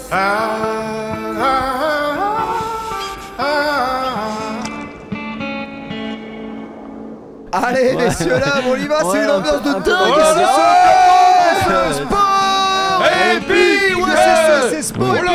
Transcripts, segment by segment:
Allez, messieurs, là, on y va, c'est une ambiance de dingue. C'est sport. Et puis, ouais, c'est ça, c'est sport. Et puis...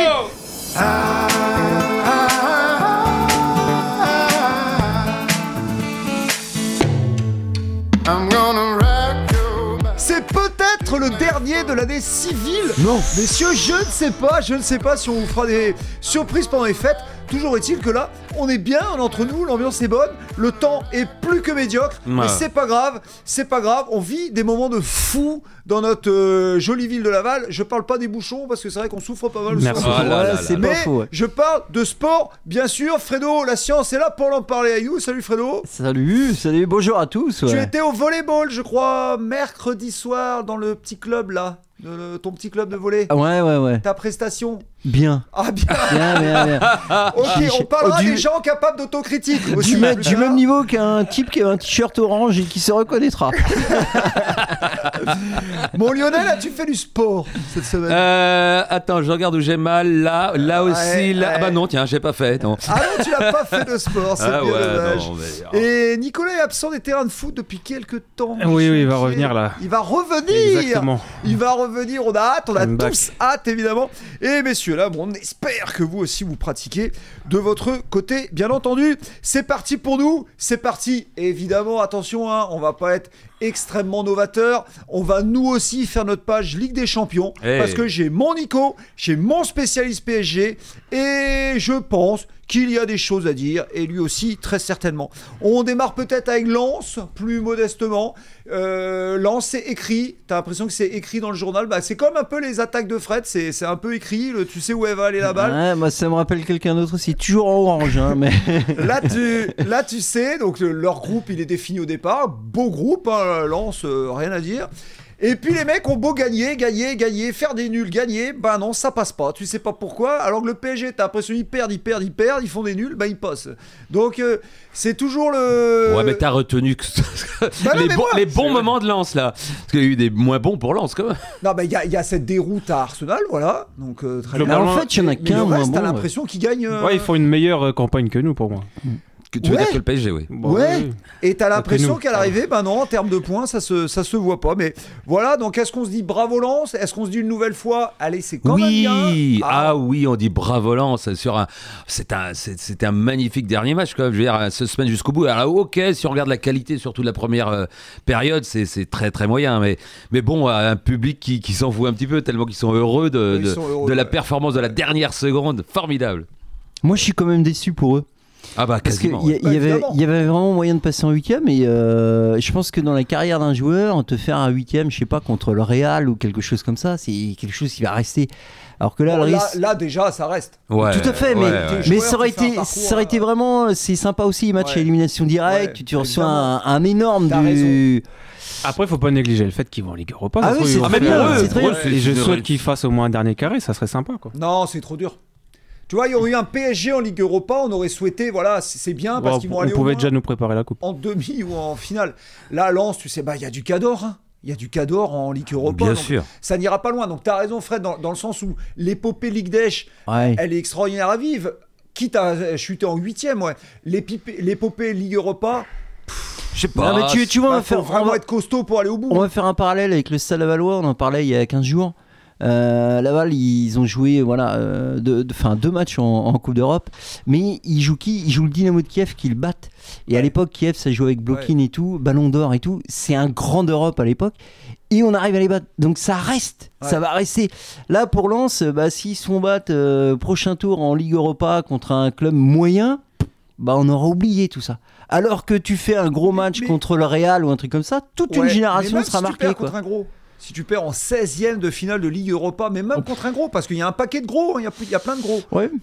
C'est peut-être le dernier de l'année civile. Non. Messieurs, je ne sais pas si on vous fera des surprises pendant les fêtes. Toujours est-il que là, on est bien entre nous, l'ambiance est bonne, le temps est plus que médiocre, mais c'est pas grave, on vit des moments de fou dans notre jolie ville de Laval. Je parle pas des bouchons parce que c'est vrai qu'on souffre pas mal. Merci. C'est pas faux. Ouais. Je parle de sport, bien sûr. Fredo, la science est là pour en parler à you. Salut Fredo. Salut, bonjour à tous. Ouais. Tu étais au volleyball, je crois, mercredi soir dans le petit club là. Ton petit club de volley. Ouais. Ta prestation. Bien. Ah bien. Ok, on parlera des gens capables d'autocritique aussi. Du même niveau qu'un type qui a un t-shirt orange et qui se reconnaîtra. Bon Lionel, as-tu fait du sport cette semaine? Attends, je regarde où j'ai mal. Là aussi. Là... Ah bah non, tiens, j'ai pas fait. Non. Ah non, tu n'as pas fait de sport, c'est bien dommage. Non, mais... Et Nicolas est absent des terrains de foot depuis quelques temps. Oui, il va revenir là. Il va revenir. Exactement. Il va revenir, on a hâte, on a tous hâte évidemment. Et messieurs, là, bon, on espère que vous aussi vous pratiquez de votre côté, bien entendu. C'est parti pour nous, c'est parti. Et évidemment, attention, hein, on va pas être extrêmement novateur. On va nous aussi faire notre page Ligue des Champions parce que j'ai mon Nico, j'ai mon spécialiste PSG et je pense qu'il y a des choses à dire et lui aussi très certainement. On démarre peut-être avec Lens, plus modestement. Lens c'est écrit, t'as l'impression que c'est écrit dans le journal, bah, c'est comme un peu les attaques de Fred, c'est un peu écrit, tu sais où elle va aller la balle. Ouais, moi ça me rappelle quelqu'un d'autre aussi, toujours en orange hein, mais... là tu sais, donc leur groupe il est défini au départ, beau groupe, hein, Lens, rien à dire. Et puis les mecs ont beau gagner, faire des nuls, gagner, bah non, ça passe pas. Tu sais pas pourquoi. Alors que le PSG, t'as l'impression qu'ils perdent, ils font des nuls, bah ils passent. Donc c'est toujours le... Ouais, mais t'as retenu que... les bons moments de Lens là. Parce qu'il y a eu des moins bons pour Lens quand même. Non, mais il y a cette déroute à Arsenal, voilà. Donc très bien. Alors, en fait, il y en a qu'un moins bon. T'as l'impression qu'ils gagnent. Ouais, ils font une meilleure campagne que nous pour moi. Tu veux dire que le PSG, oui. Ouais. Et t'as l'impression qu'à l'arrivée, bah non, en termes de points, ça se voit pas. Mais voilà, donc est-ce qu'on se dit bravo Lens? Est-ce qu'on se dit une nouvelle fois, allez, c'est quand même bien. Ah oui, on dit bravo Lens. C'était un magnifique dernier match, quand même. Je veux dire, ce semaine jusqu'au bout. Alors, ok, si on regarde la qualité, surtout de la première période, c'est très très moyen. Mais bon, un public qui s'en fout un petit peu, tellement qu'ils sont heureux de la performance de la dernière seconde. Formidable. Moi, je suis quand même déçu pour eux. Ah bah parce quasiment. Il y avait vraiment moyen de passer en 8ème et je pense que dans la carrière d'un joueur, te faire un 8ème, je sais pas, contre le Real ou quelque chose comme ça, c'est quelque chose qui va rester. Alors que là, là déjà, ça reste. Ouais, tout à fait, mais ça aurait été vraiment, c'est sympa aussi, match à élimination directe, tu reçois un énorme du... Après, faut pas négliger le fait qu'ils vont en Ligue Europa. Ah oui, c'est très bien. Et je souhaite qu'ils fassent au moins un dernier carré, ça serait sympa, quoi. Non, c'est trop dur. Tu vois, il y aurait eu un PSG en Ligue Europa, on aurait souhaité, voilà, c'est bien parce qu'ils vont aller on pouvait déjà nous préparer la coupe. En demi ou en finale. Là, Lens, tu sais, il y a du Cador, hein. Il y a du Cador en Ligue Europa. Bien sûr. Ça n'ira pas loin. Donc, tu as raison, Fred, dans le sens où l'épopée Ligue d'Esch, elle est extraordinaire à vivre. Quitte à chuter en 8ème, l'épopée Ligue Europa... Je sais pas. Non, mais tu vois, on va être costaud pour aller au bout. On va faire un parallèle avec le Stade Lavallois, on en parlait il y a 15 jours. Laval, ils ont joué deux matchs en Coupe d'Europe, mais ils jouent qui? Ils jouent le Dynamo de Kiev qui le battent. Et à l'époque, Kiev, ça jouait avec Blokin et tout, Ballon d'Or et tout. C'est un grand d'Europe à l'époque. Et on arrive à les battre. Donc ça reste, ça va rester. Là, pour Lens, s'ils se font battre prochain tour en Ligue Europa contre un club moyen, on aura oublié tout ça. Alors que tu fais un gros match contre le Real ou un truc comme ça, toute une génération sera marquée. Contre un gros. Si tu perds en 16e de finale de Ligue Europa, mais même contre un gros, parce qu'il y a un paquet de gros, il y a plein de gros,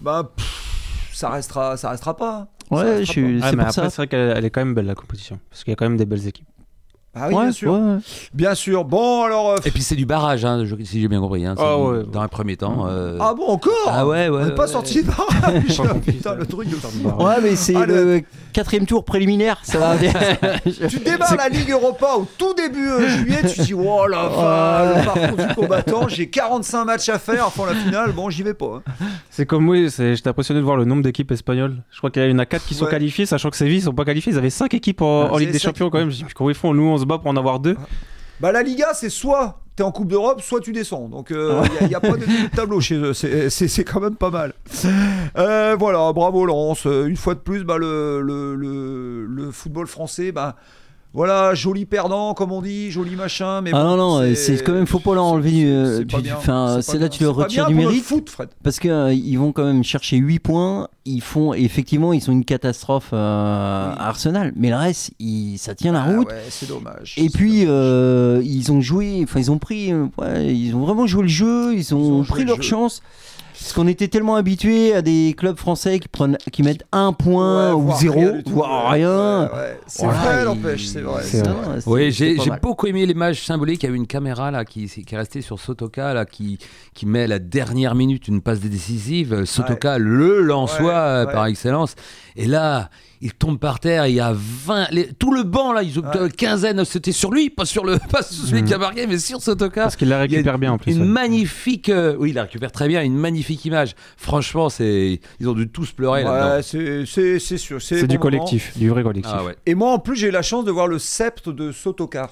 ça restera pas. Ouais, mais après, c'est vrai qu'elle est quand même belle la compétition, parce qu'il y a quand même des belles équipes. Ah oui, bien sûr. Ouais. Bien sûr. Bon, alors. Et puis c'est du barrage, hein, si j'ai bien compris. Hein, dans un premier temps. Ah bon, encore Ah ouais. On n'est pas sorti de barrage. Putain, le truc de Ouais, mais c'est le 4e tour préliminaire, ça va bien. Tu démarres la Ligue Europa au tout début juillet, tu te dis, oh la fin, le parcours du combattant, j'ai 45 matchs à faire avant la finale, bon, j'y vais pas. Hein. C'est comme moi, j'étais impressionné de voir le nombre d'équipes espagnoles. Je crois qu'il y en a 4 qui sont qualifiées, sachant que Séville ne sont pas qualifiés. Ils avaient 5 équipes en Ligue des Champions quand même. Je dis, comment ils font ? Nous, on se bat pour en avoir 2. Bah, la Liga, c'est soit t'es en Coupe d'Europe, soit tu descends. Donc, il n'y a pas de tableau chez eux. C'est quand même pas mal. Voilà, bravo Laurence. Une fois de plus, bah, le football français, bah, voilà, joli perdant, comme on dit, joli machin. Mais c'est quand même, faut pas leur enlever. C'est là tu le retires du mérite. Foot, Fred. Parce qu'ils vont quand même chercher 8 points. Effectivement, ils sont une catastrophe à Arsenal. Mais le reste, ça tient la route. Ouais, c'est dommage. Et puis, ils ont joué, ils ont vraiment joué le jeu. Ils ont pris leur chance. Parce qu'on était tellement habitués à des clubs français qui mettent 1 point ou 0, voire rien. C'est vrai, n'empêche, c'est vrai. Oui, j'ai beaucoup aimé l'image symbolique. Il y a eu une caméra là, qui est restée sur Sotoka, là, qui met à la dernière minute une passe décisive. Sotoka, le Lensois par excellence. Et là, il tombe par terre, il y a 20... tout le banc, là, ils ont une quinzaine, c'était sur lui, pas sur celui qui a marqué, mais sur Sotoka. Parce qu'il la récupère bien, en plus. Une magnifique... oui, il la récupère très bien, une magnifique image. Franchement, ils ont dû tous pleurer là-dedans. C'est sûr. C'est du collectif, du vrai collectif. Ah, ouais. Et moi, en plus, j'ai eu la chance de voir le sceptre de Sotoka.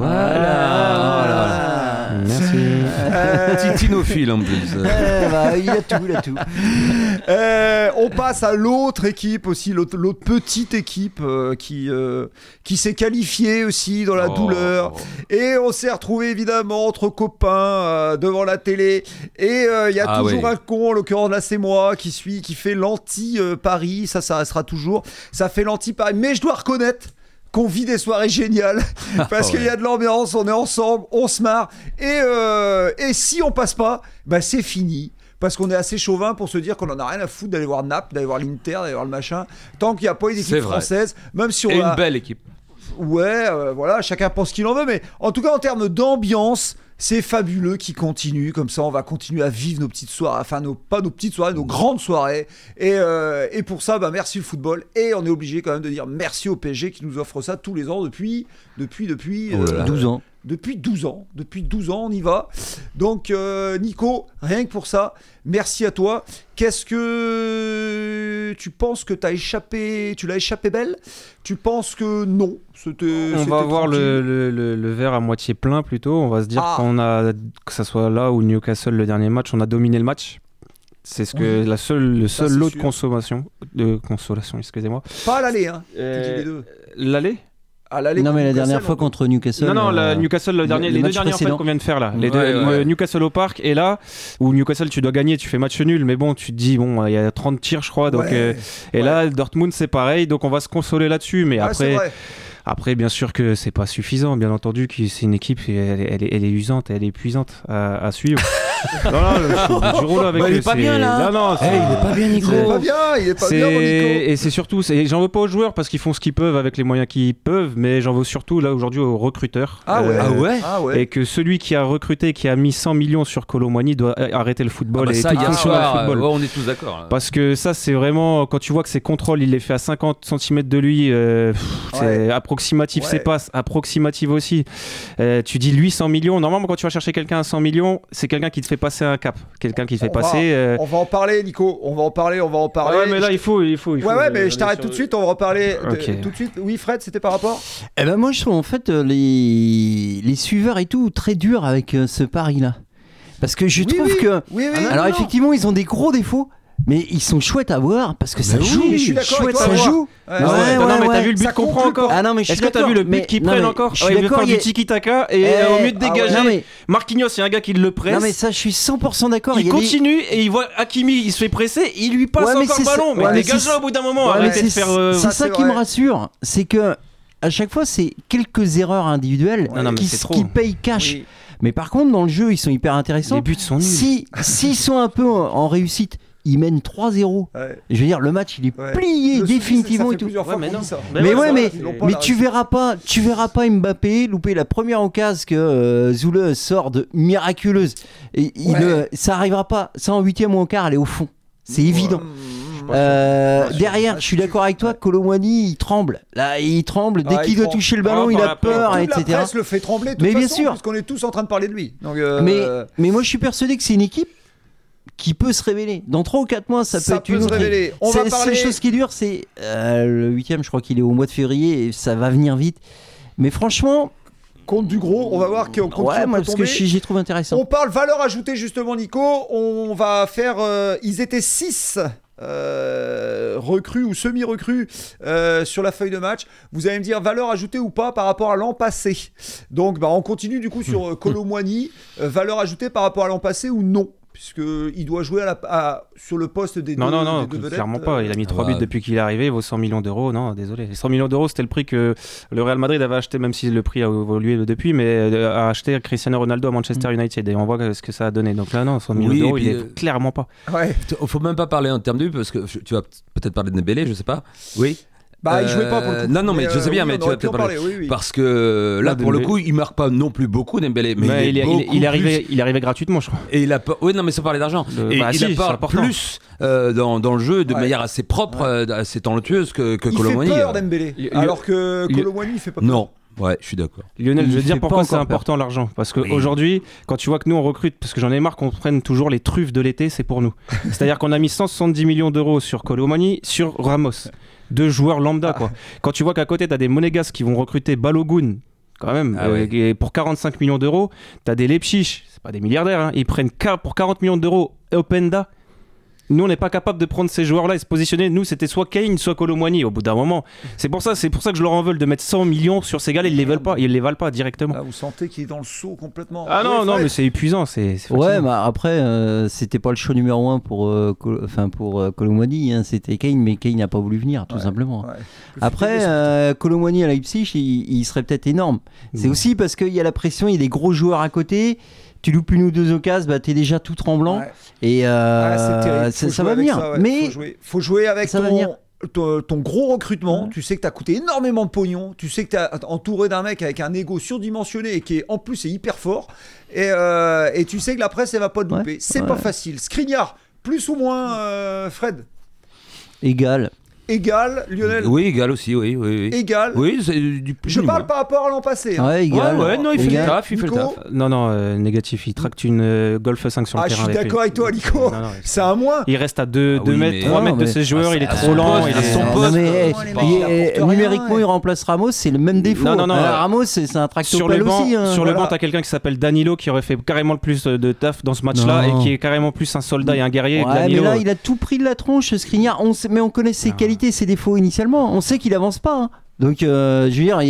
Voilà. Merci. Titinophile en plus. Il a tout. On passe à l'autre équipe aussi, l'autre petite équipe qui s'est qualifiée aussi dans la douleur. Et on s'est retrouvé évidemment entre copains devant la télé. Et il y a toujours un con, en l'occurrence là c'est moi, qui fait l'anti-Paris. Ça restera toujours. Ça fait l'anti-Paris. Mais je dois reconnaître qu'on vit des soirées géniales parce qu'il y a de l'ambiance, on est ensemble, on se marre et si on passe pas, bah c'est fini. Parce qu'on est assez chauvin pour se dire qu'on en a rien à foutre d'aller voir Naples, d'aller voir l'Inter, d'aller voir le machin. Tant qu'il n'y a pas une équipe française, même si on une belle équipe. Ouais, voilà, chacun pense qu'il en veut, mais en tout cas en termes d'ambiance, c'est fabuleux qui continue. Comme ça, on va continuer à vivre nos petites soirées, enfin pas nos petites soirées, nos grandes soirées. Et pour ça, bah merci le football. Et on est obligé quand même de dire merci au PSG qui nous offre ça tous les ans depuis 12 ans. Depuis 12 ans, on y va. Donc Nico, rien que pour ça, merci à toi. Qu'est-ce que tu penses que tu l'as échappé belle ? Tu penses que non ? On va voir le verre à moitié plein plutôt. On va se dire que ça soit là ou Newcastle le dernier match, on a dominé le match. C'est ce que le seul lot de consolation, excusez-moi. Pas à l'aller, hein. Les deux. L'aller ? Non mais la dernière fois contre Newcastle. Non, Newcastle les deux derniers en fait qu'on vient de faire là. Newcastle au Parc et là où Newcastle tu dois gagner, tu fais match nul, mais bon tu te dis bon il y a 30 tirs je crois donc là Dortmund c'est pareil donc on va se consoler là-dessus mais après bien sûr que c'est pas suffisant bien entendu que c'est une équipe elle est usante, elle est épuisante à suivre. Il est pas bien là. Il est pas bien Nico. Il est pas bien mon Nico. Et c'est surtout j'en veux pas aux joueurs parce qu'ils font ce qu'ils peuvent avec les moyens qu'ils peuvent mais j'en veux surtout là aujourd'hui aux recruteurs. Et que celui qui a recruté qui a mis 100 millions sur Kolo Muani doit arrêter le football ça hier soir on est tous d'accord. Parce que ça c'est vraiment quand tu vois que ses contrôles il les fait à 50 cm de lui c'est approximatif ses passes approximatives aussi. Tu dis lui 100 millions normalement quand tu vas chercher quelqu'un à 100 millions c'est quelqu'un qui te fait passer un cap, quelqu'un qui te fait passer. On va en parler, Nico. On va en parler. Ouais, mais là il faut. Ouais, mais je t'arrête tout de suite. On va en reparler tout de suite. Oui, Fred, c'était par rapport. Moi, je trouve en fait les suiveurs et tout très durs avec ce pari-là, parce que je trouve que. Alors effectivement, ils ont des gros défauts. Mais ils sont chouettes à voir parce que ça joue. Je suis d'accord avec toi. Ça joue. Non, mais t'as vu le but qu'on prend encore. Ah non, mais est-ce que t'as vu le but qu'ils prennent encore ? Je suis d'accord. Il veut faire du tiki-taka et au mieux de dégager, Marquinhos, il y a un gars qui le presse. Non, mais ça, je suis 100% d'accord. Il continue et il voit Hakimi, il se fait presser, il lui passe encore le ballon. Mais dégage-le au bout d'un moment. Arrêtez de faire. C'est ça qui me rassure, c'est que à chaque fois, c'est quelques erreurs individuelles qui payent cash. Mais par contre, dans le jeu, ils sont hyper intéressants. Les buts sont nuls. S'ils sont un peu en réussite, il mène 3-0. Ouais. Je veux dire, le match, il est plié définitivement et tout. Mais tu verras pas Mbappé louper la première occasion que Zoule sort de miraculeuse. Et ça arrivera pas. Ça en 8e ou en quart, elle est au fond. C'est évident. Derrière, je suis d'accord avec toi, Kolo Muani, il tremble. Là, il tremble. Dès qu'il doit toucher le ballon, il a peur, etc. La presse le fait trembler de toute façon, bien sûr, parce qu'on est tous en train de parler de lui. Donc, mais moi, je suis persuadé que c'est une équipe qui peut se révéler. Dans 3 ou 4 mois, ça peut être une autre. On va parler. La chose qui dure, c'est le 8e, je crois qu'il est au mois de février, et ça va venir vite. Mais franchement... Contre du gros, on va voir qui on peut moi, parce tomber. que j'y trouve intéressant. On parle valeur ajoutée justement, Nico. On va faire... ils étaient 6 recrues ou semi-recrues sur la feuille de match. Vous allez me dire valeur ajoutée ou pas par rapport à l'an passé. Donc on continue du coup sur Kolo Muani. Valeur ajoutée par rapport à l'an passé ou non? Puisqu'il doit jouer sur le poste des deux vedettes. Clairement pas. Il a mis 3 buts depuis qu'il est arrivé. Il vaut 100 millions d'euros. Non, désolé. 100 millions d'euros, c'était le prix que le Real Madrid avait acheté, même si le prix a évolué depuis, mais a acheté Cristiano Ronaldo à Manchester United. Et on voit ce que ça a donné. Donc là, non, 100 millions d'euros, il est clairement pas. Ouais. Faut même pas parler en termes de but, parce que tu vas peut-être parler de Dembélé, je sais pas. Oui. Il jouait pas pour le coup. Non, mais je sais bien, mais tu vas peut-être parler. Parce que là, pour le coup, il marque pas non plus beaucoup, Dembélé. Mais il est arrivé gratuitement, je crois. Et il a pas. Oui, non, mais sans parler d'argent. Il apporte plus dans le jeu de manière assez propre, assez talentueuse que Kolo Muani. Il fait peur, Dembélé. Alors que Kolo Muani, il fait pas peur. Non. Ouais, je suis d'accord. Lionel, je vais te dire pourquoi c'est important l'argent. Parce qu'aujourd'hui, quand tu vois que nous on recrute, parce que j'en ai marre qu'on prenne toujours les truffes de l'été, c'est pour nous. C'est-à-dire qu'on a mis 170 millions d'euros sur Kolo Muani, sur Ramos. 2 joueurs lambda, quoi. Quand tu vois qu'à côté, t'as des Monégasques qui vont recruter Balogun, quand même, et pour 45 millions d'euros, t'as des Leipzig, c'est pas des milliardaires, hein, ils prennent pour 40 millions d'euros Openda. Nous, on n'est pas capable de prendre ces joueurs-là et se positionner. Nous, c'était soit Kane, soit Kolo Muani au bout d'un moment. C'est pour ça que je leur en veux de mettre 100 millions sur ces gars-là. Ils les valent pas directement. Là, vous sentez qu'il est dans le saut complètement. Ah non, mais c'est épuisant. C'est ouais, mais après, c'était pas le choix numéro 1 pour Kolo Muani. Hein, c'était Kane, mais Kane n'a pas voulu venir, tout simplement. Ouais. Après, Kolo Muani à Leipzig, il serait peut-être énorme. C'est aussi parce qu'il y a la pression, il y a des gros joueurs à côté. Tu loupes une ou 2 occasions, t'es déjà tout tremblant. Ouais. Et ça va venir. Ça, mais faut jouer avec ton gros recrutement. Tu sais que t'as coûté énormément de pognon. Tu sais que t'es entouré d'un mec avec un ego surdimensionné et qui est en plus est hyper fort. Et tu sais que la presse elle va pas te louper. C'est pas facile. Skriniar, plus ou moins Fred? Égal, Lionel? Oui, égal aussi, oui. Égal? Oui, c'est du plus. Je parle par rapport à l'an passé. Hein. Ouais, égal. Non, il fait le taf, Non, négatif. Il tracte une Golf 5 sur le terrain. Je suis d'accord avec toi, Nico. C'est un moins. Il reste à 2 mètres, 3 mètres de ses joueurs. Il est trop lent. Il est son poste. Numériquement, il remplace Ramos. C'est le même défaut. Non. Ramos, c'est un tractopelle aussi. Sur le banc, t'as quelqu'un qui s'appelle Danilo qui aurait fait carrément le plus de taf dans ce match-là et qui est carrément plus un soldat et un guerrier. Mais là, il a tout pris de la tronche, Skriniar. Mais on connaît ses qualités, ses défauts initialement. On sait qu'il avance pas. Hein. Donc, je veux dire,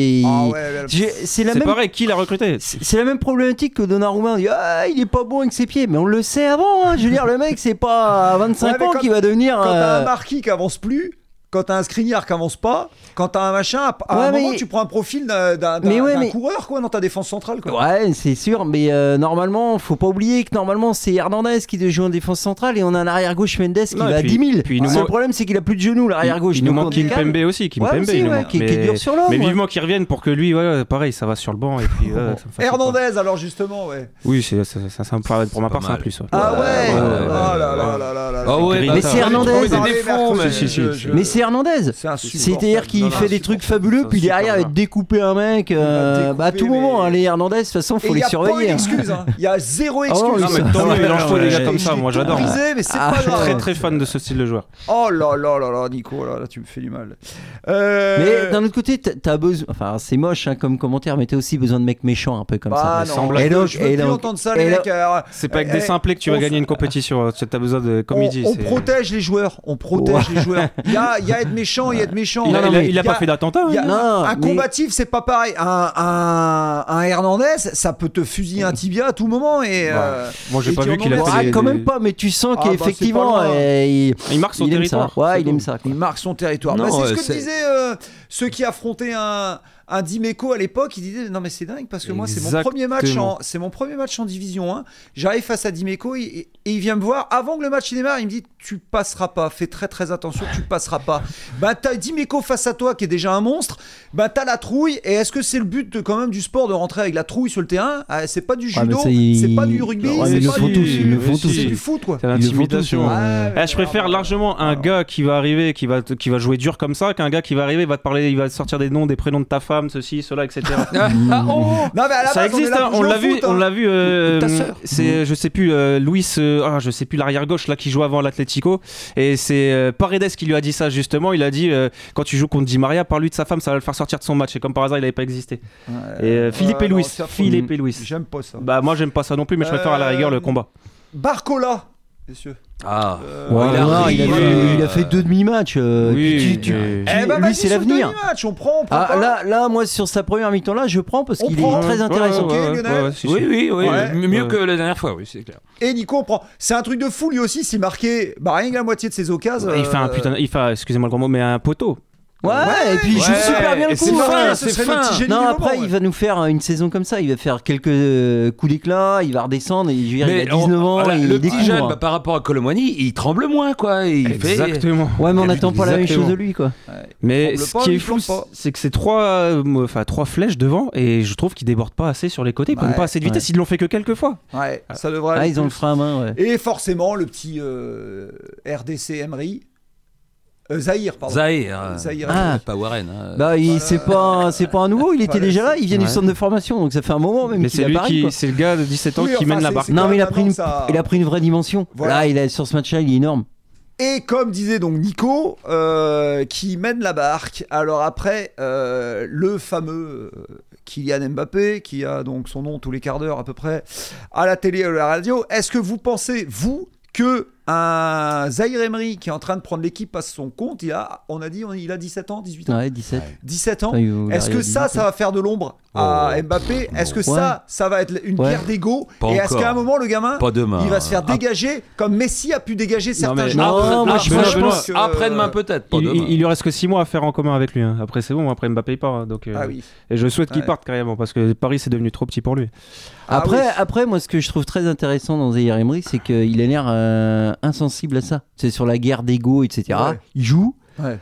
c'est pareil, qui l'a recruté? C'est la même problématique que Donnarumma. On dit, il est pas bon avec ses pieds, mais on le sait avant. Hein. Je veux dire, le mec, c'est pas à 25 ans qu'il va devenir. Quand t'as un Marquis qui avance plus, quand t'as un Skriniar qui avance pas, quand t'as un machin, à un moment tu prends un profil d'un coureur quoi, dans ta défense centrale. Quoi. Ouais, c'est sûr, mais normalement, faut pas oublier que normalement c'est Hernandez qui doit jouer en défense centrale et on a un arrière-gauche Mendes qui va à 10 000. Le problème, c'est qu'il a plus de genoux, l'arrière-gauche. Il nous manque Kimpembe aussi, qui est dur sur l'homme. Mais vivement qu'il revienne pour que lui, pareil, ça va sur le banc. Et puis, Hernandez, alors justement, Oui, pour ma part, c'est un plus. Ah ouais. Oh là là. Mais c'est Hernandez. Mais c'est Hernandez. C'est-à-dire qu'il fait des trucs fabuleux, puis derrière il va découper un mec. À tout moment, les Hernandez, de toute façon, faut les surveiller. Il y a zéro excuse. Tant mieux, mélange-toi des gars comme ça, moi j'adore. Mais c'est pas grave. Je suis très très fan de ce style de joueur. Oh là là, Nico, là tu me fais du mal. Mais d'un autre côté, t'as besoin. Enfin, c'est moche comme commentaire, mais t'as aussi besoin de mecs méchants un peu comme ça. Et donc, je veux plus entendre ça, les mecs. C'est pas avec des simplés que tu vas gagner une compétition. T'as besoin de comédie. On protège les joueurs. Il y a être méchant, il y a être méchant. Il a pas fait d'attentat. Un combatif, c'est pas pareil. Un Hernandez, ça peut te fusiller un tibia à tout moment. Moi, j'ai pas vu qu'il a fait. Quand même pas, mais tu sens qu'effectivement, il marque son territoire. Il aime ça. Il marque son territoire. C'est ce que disaient ceux qui affrontaient un Dimeco à l'époque, il disait non mais c'est dingue parce que moi c'est mon premier match en Division 1. J'arrive face à Dimeco et il vient me voir avant que le match démarre, il me dit tu passeras pas, fais très très attention, tu passeras pas. Bah t'as Dimeco face à toi qui est déjà un monstre, bah t'as la trouille et est-ce que c'est le but quand même du sport de rentrer avec la trouille sur le terrain? C'est pas du judo, c'est pas du rugby, ils le font tous, c'est du foot quoi. C'est l'intimidation. Je préfère largement un gars qui va arriver, qui va jouer dur comme ça, qu'un gars qui va arriver, va te parler, il va sortir des noms, des prénoms de ta femme, ceci, cela, etc. Non mais à la ça base, existe, on l'a vu. C'est, je sais plus, Luis, je sais plus l'arrière gauche là qui joue avant l'Atlético, et c'est Paredes qui lui a dit ça justement. Il a dit quand tu joues contre Di Maria, parle-lui de sa femme, ça va le faire sortir de son match. Et comme par hasard, il n'avait pas existé. Et Philippe et Luis. J'aime pas ça. Bah moi j'aime pas ça non plus, mais je préfère à la rigueur le combat. Barcola, messieurs. Il a fait 2 demi-matchs. Lui, c'est l'avenir. On prend là, moi, sur sa première mi-temps, là, je prends parce qu'il est très intéressant. Oui, mieux que la dernière fois, oui, c'est clair. Et Nico, on prend. C'est un truc de fou, lui aussi, s'il marquait rien que la moitié de ses occasions. Il fait, excusez-moi le grand mot, mais un poteau. Ouais, et puis il joue super bien le coup. C'est fin. Non, après, il va nous faire une saison comme ça. Il va faire quelques coups d'éclat, il va redescendre. Il a 19 ans. Le petit jeune, par rapport à Colomboigny, il tremble moins, quoi. Exactement. Ouais, mais on n'attend pas la même chose de lui, quoi. Mais ce qui est fou, c'est que c'est 3 flèches devant, et je trouve qu'il déborde pas assez sur les côtés. Ils prennent pas assez de vitesse. Ils l'ont fait que quelques fois. Ouais, ça devrait. Ils ont le frein à main. Et forcément, le petit RDC Emery. Zahir, pardon. Zahir, pas Warren. C'est pas un nouveau, il était déjà là, il vient du centre de formation, donc ça fait un moment même qu'il est à Paris. C'est le gars de 17 ans qui mène la barque. Non, mais il a pris une vraie dimension. Voilà. Là, sur ce match-là, il est énorme. Et comme disait donc Nico, qui mène la barque. Alors après, le fameux Kylian Mbappé, qui a donc son nom tous les quarts d'heure à peu près à la télé et à la radio, est-ce que vous pensez, vous, que un Zahir Emery qui est en train de prendre l'équipe à son compte, il a 17 ans, 18 ans. Ouais, 17. 17 ans. Est-ce que ça va faire de l'ombre à Mbappé? Est-ce que ça va être une guerre d'ego? Et est-ce qu'à un moment, le gamin, il va se faire dégager comme Messi a pu dégager certains joueurs? Après-demain peut-être. Il lui reste que 6 mois à faire en commun avec lui. Après, c'est bon. Après, Mbappé part. Donc, et je souhaite qu'il parte carrément parce que Paris, c'est devenu trop petit pour lui. Après, moi, ce que je trouve très intéressant dans Zahir Emery, c'est qu'il a l'air insensible à ça. C'est sur la guerre d'ego, etc. Ouais. Il joue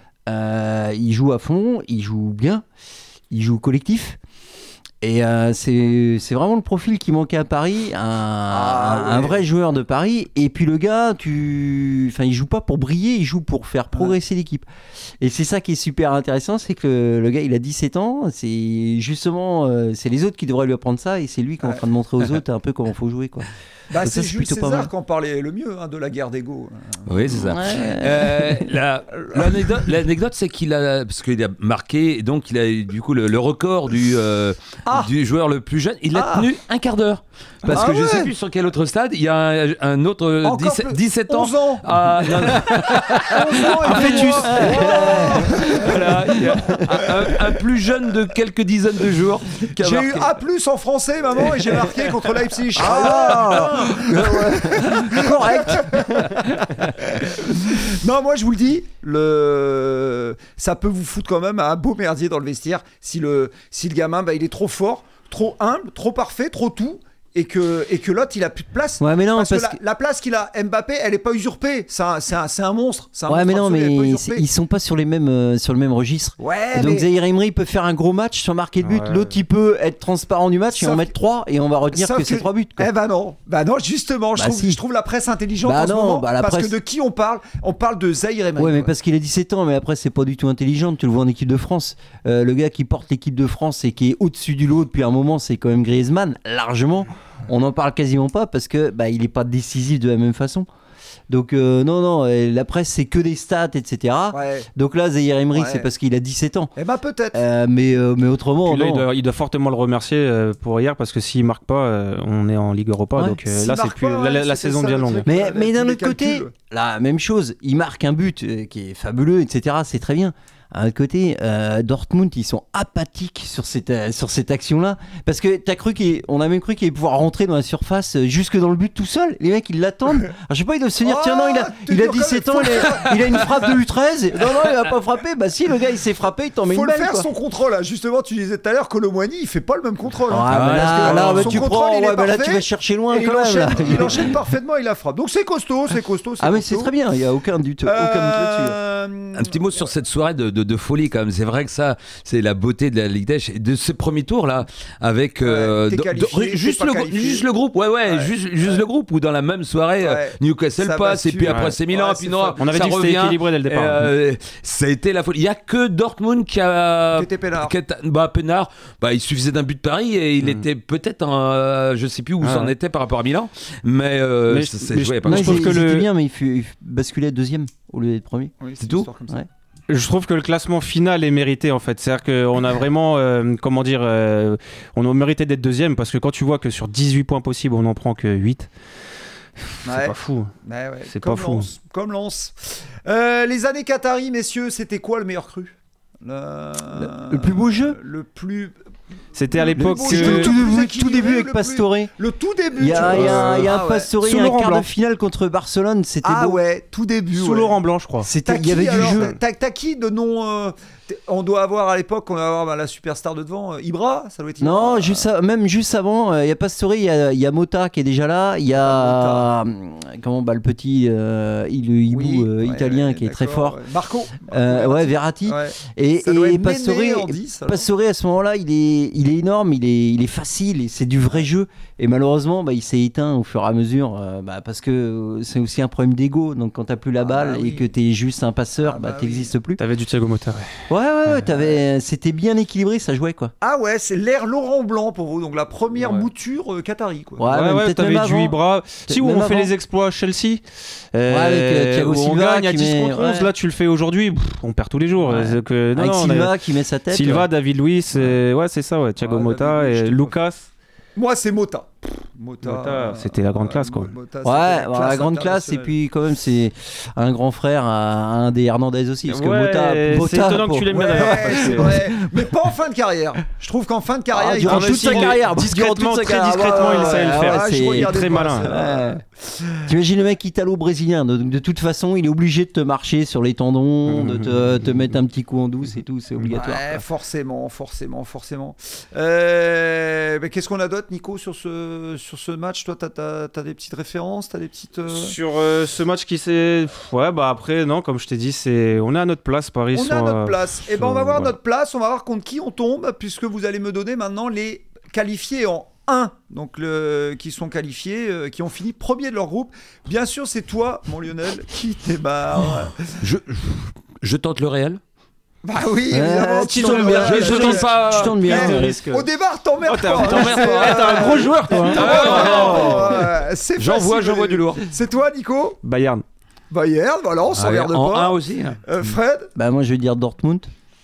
à fond, il joue bien, il joue collectif. Et c'est vraiment le profil qui manquait à Paris, un vrai joueur de Paris. Et puis le gars, il joue pas pour briller, il joue pour faire progresser l'équipe. Et c'est ça qui est super intéressant, c'est que le gars, il a 17 ans. C'est justement, c'est les autres qui devraient lui apprendre ça, et c'est lui qui est en train de montrer aux autres un peu comment faut jouer, quoi. C'est Jules César qui en parlait le mieux de la guerre d'ego. Oui, c'est ça. L'anecdote, c'est qu'il a marqué, donc il a du coup le record du joueur le plus jeune. Il a tenu un quart d'heure. Parce que je sais plus sur quel autre stade, il y a un autre 17 ans. 11 ans. Un fœtus. Voilà, il y a un plus jeune de quelques dizaines de jours. J'ai eu A+ en français, maman, et j'ai marqué contre Leipzig. Correct. Non, moi je vous le dis, ça peut vous foutre quand même un beau merdier dans le vestiaire si le gamin il est trop fort, trop humble, trop parfait, trop tout. Et que l'autre il a plus de place. Ouais, mais non, parce que la place qu'il a Mbappé, elle est pas usurpée. C'est un monstre. Mais non, mais ils sont pas sur le même registre. Ouais. Donc Zahir Emery peut faire un gros match sans marquer de but. Ouais. L'autre il peut être transparent du match et en mettre 3 et on va retenir que c'est 3 buts. Quoi. Non, justement, je trouve la presse intelligente en ce moment. Parce que de qui on parle? On parle de Zahir Emery. Ouais, mais parce qu'il a 17 ans, mais après c'est pas du tout intelligent. Tu le vois en équipe de France. Le gars qui porte l'équipe de France et qui est au-dessus du lot depuis un moment, c'est quand même Griezmann, largement. On n'en parle quasiment pas parce que il n'est pas décisif de la même façon. Donc non, la presse c'est que des stats, etc. Ouais. Donc là, Zahir Emery, c'est parce qu'il a 17 ans. Peut-être. Mais autrement, là, non. il doit fortement le remercier pour hier parce que s'il marque pas, on est en Ligue Europa. Donc là, c'est plus la saison devient longue. Mais d'un autre côté, la même chose. Il marque un but qui est fabuleux, etc. C'est très bien. À un côté, Dortmund, ils sont apathiques sur cette action-là. Parce que on a même cru qu'il allait pouvoir rentrer dans la surface jusque dans le but tout seul. Les mecs, ils l'attendent. Alors, je sais pas, ils doivent se dire, tiens, non, il a 17 ans, il a une frappe de U13. Non, il va pas frapper. Bah si, le gars, il s'est frappé, il t'en met une balle. Faut le faire son contrôle. Là. Justement, tu disais tout à l'heure que Colomboigny, il fait pas le même contrôle. Là, tu prends, là, tu vas chercher loin quand même. Il enchaîne parfaitement, il la frappe. Donc c'est costaud. Ah, mais c'est très bien, il n'y a aucun doute là-dessus. Un petit mot sur cette soirée de folie quand même. C'est vrai que ça, c'est la beauté de la Ligue des Champions. De ce premier tour là, avec juste le groupe, juste le groupe, où dans la même soirée, Newcastle passe, et puis après c'est Milan, puis non, on avait dit que c'était équilibré dès le départ. Ça a été la folie. Il n'y a que Dortmund qui était peinard. Peinard, il suffisait d'un but de Paris et il était peut-être je sais plus où ça en était par rapport à Milan, mais je jouais pas. Je trouve que c'était bien, mais il basculait deuxième au lieu d'être premier. C'est tout. Je trouve que le classement final est mérité en fait. C'est-à-dire qu'on a vraiment, on a mérité d'être deuxième parce que quand tu vois que sur 18 points possibles, on n'en prend que 8. C'est pas fou. C'est pas fou. Comme Lens. Les années Qatari, messieurs, c'était quoi le meilleur cru ? Le plus beau jeu ? C'était à l'époque tout début avec Pastore. Le tout début. Il y a un Pastore, il y a un quart de finale contre Barcelone, c'était beau. Ah ouais, tout début. Sous Laurent Blanc, je crois. Il y avait du jeu. T'as qui de nom on doit avoir à l'époque, la superstar de devant, Ibra, ça doit être Ibra. Non, même juste avant, il y a Pastore, il y a Mota qui est déjà là, il y a le petit hibou italien qui est très fort. Marco. Verratti. Ouais. Et Pastore à ce moment-là, il est énorme, il est facile, et c'est du vrai jeu. Et malheureusement, il s'est éteint au fur et à mesure, parce que c'est aussi un problème d'ego. Donc quand t'as plus la balle et que t'es juste un passeur, t'existes plus. T'avais du Thiago Motta. C'était bien équilibré, ça jouait quoi. Ah ouais, c'est l'ère Laurent Blanc pour vous, donc la première mouture Qatari quoi. T'avais du Ibra. Si où on fait les exploits Chelsea, avec Thiago Silva, on gagne à 10 contre 11, là tu le fais aujourd'hui, on perd tous les jours. Avec Silva qui met sa tête. Silva, David Luiz, c'est ça, Thiago Motta et Lucas. Moi, c'est Mota. Mota, c'était la grande classe, quoi. La grande classe, et puis quand même, c'est un grand frère à un des Hernandez aussi. Parce que Mota, c'est étonnant que tu l'aimes bien. Mais pas en fin de carrière. Je trouve qu'en fin de carrière, durant toute sa carrière, très discrètement, il sait le faire. C'est très malin. T'imagines le mec italo-brésilien, de toute façon, il est obligé de te marcher sur les tendons, de te mettre un petit coup en douce et tout, c'est obligatoire. Forcément. Qu'est-ce qu'on a d'autre, Nico, sur ce match? Toi, t'as des petites références, t'as des petites... Sur ce match qui s'est... après, non, comme je t'ai dit, on est à notre place, Paris. On est à notre place. On va voir notre place, on va voir contre qui on tombe, puisque vous allez me donner maintenant les qualifiés en 1, donc qui sont qualifiés, qui ont fini premier de leur groupe. Bien sûr, c'est toi, mon Lionel, qui démarre. Je tente le Real. Bah oui, évidemment. Tu tombes bien. Je tente pas. Tu tombes bien. Au départ, t'emmerdes pas. T'es un gros joueur, toi. J'envoie du lourd. C'est toi, Nico? Bayern, voilà, on s'emmerde pas. En 1 aussi. Fred? Moi, je vais dire Dortmund.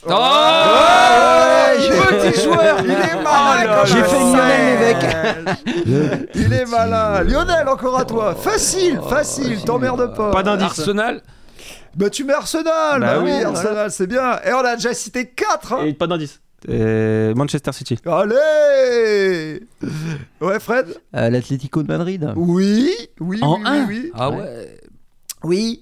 Petit joueur, il est malin. J'ai fait Lionel, les mecs. Il est malin. Lionel, encore à toi. Facile, t'emmerdes pas. Pas d'indice. Arsenal. Bah tu mets Arsenal. Bah oui, Arsenal, c'est bien. Et on a déjà cité 4. Et pas d'indice. Manchester City. Allez. Ouais, Fred. L'Atlético de Madrid. Oui. En 1. Ah ouais. Oui.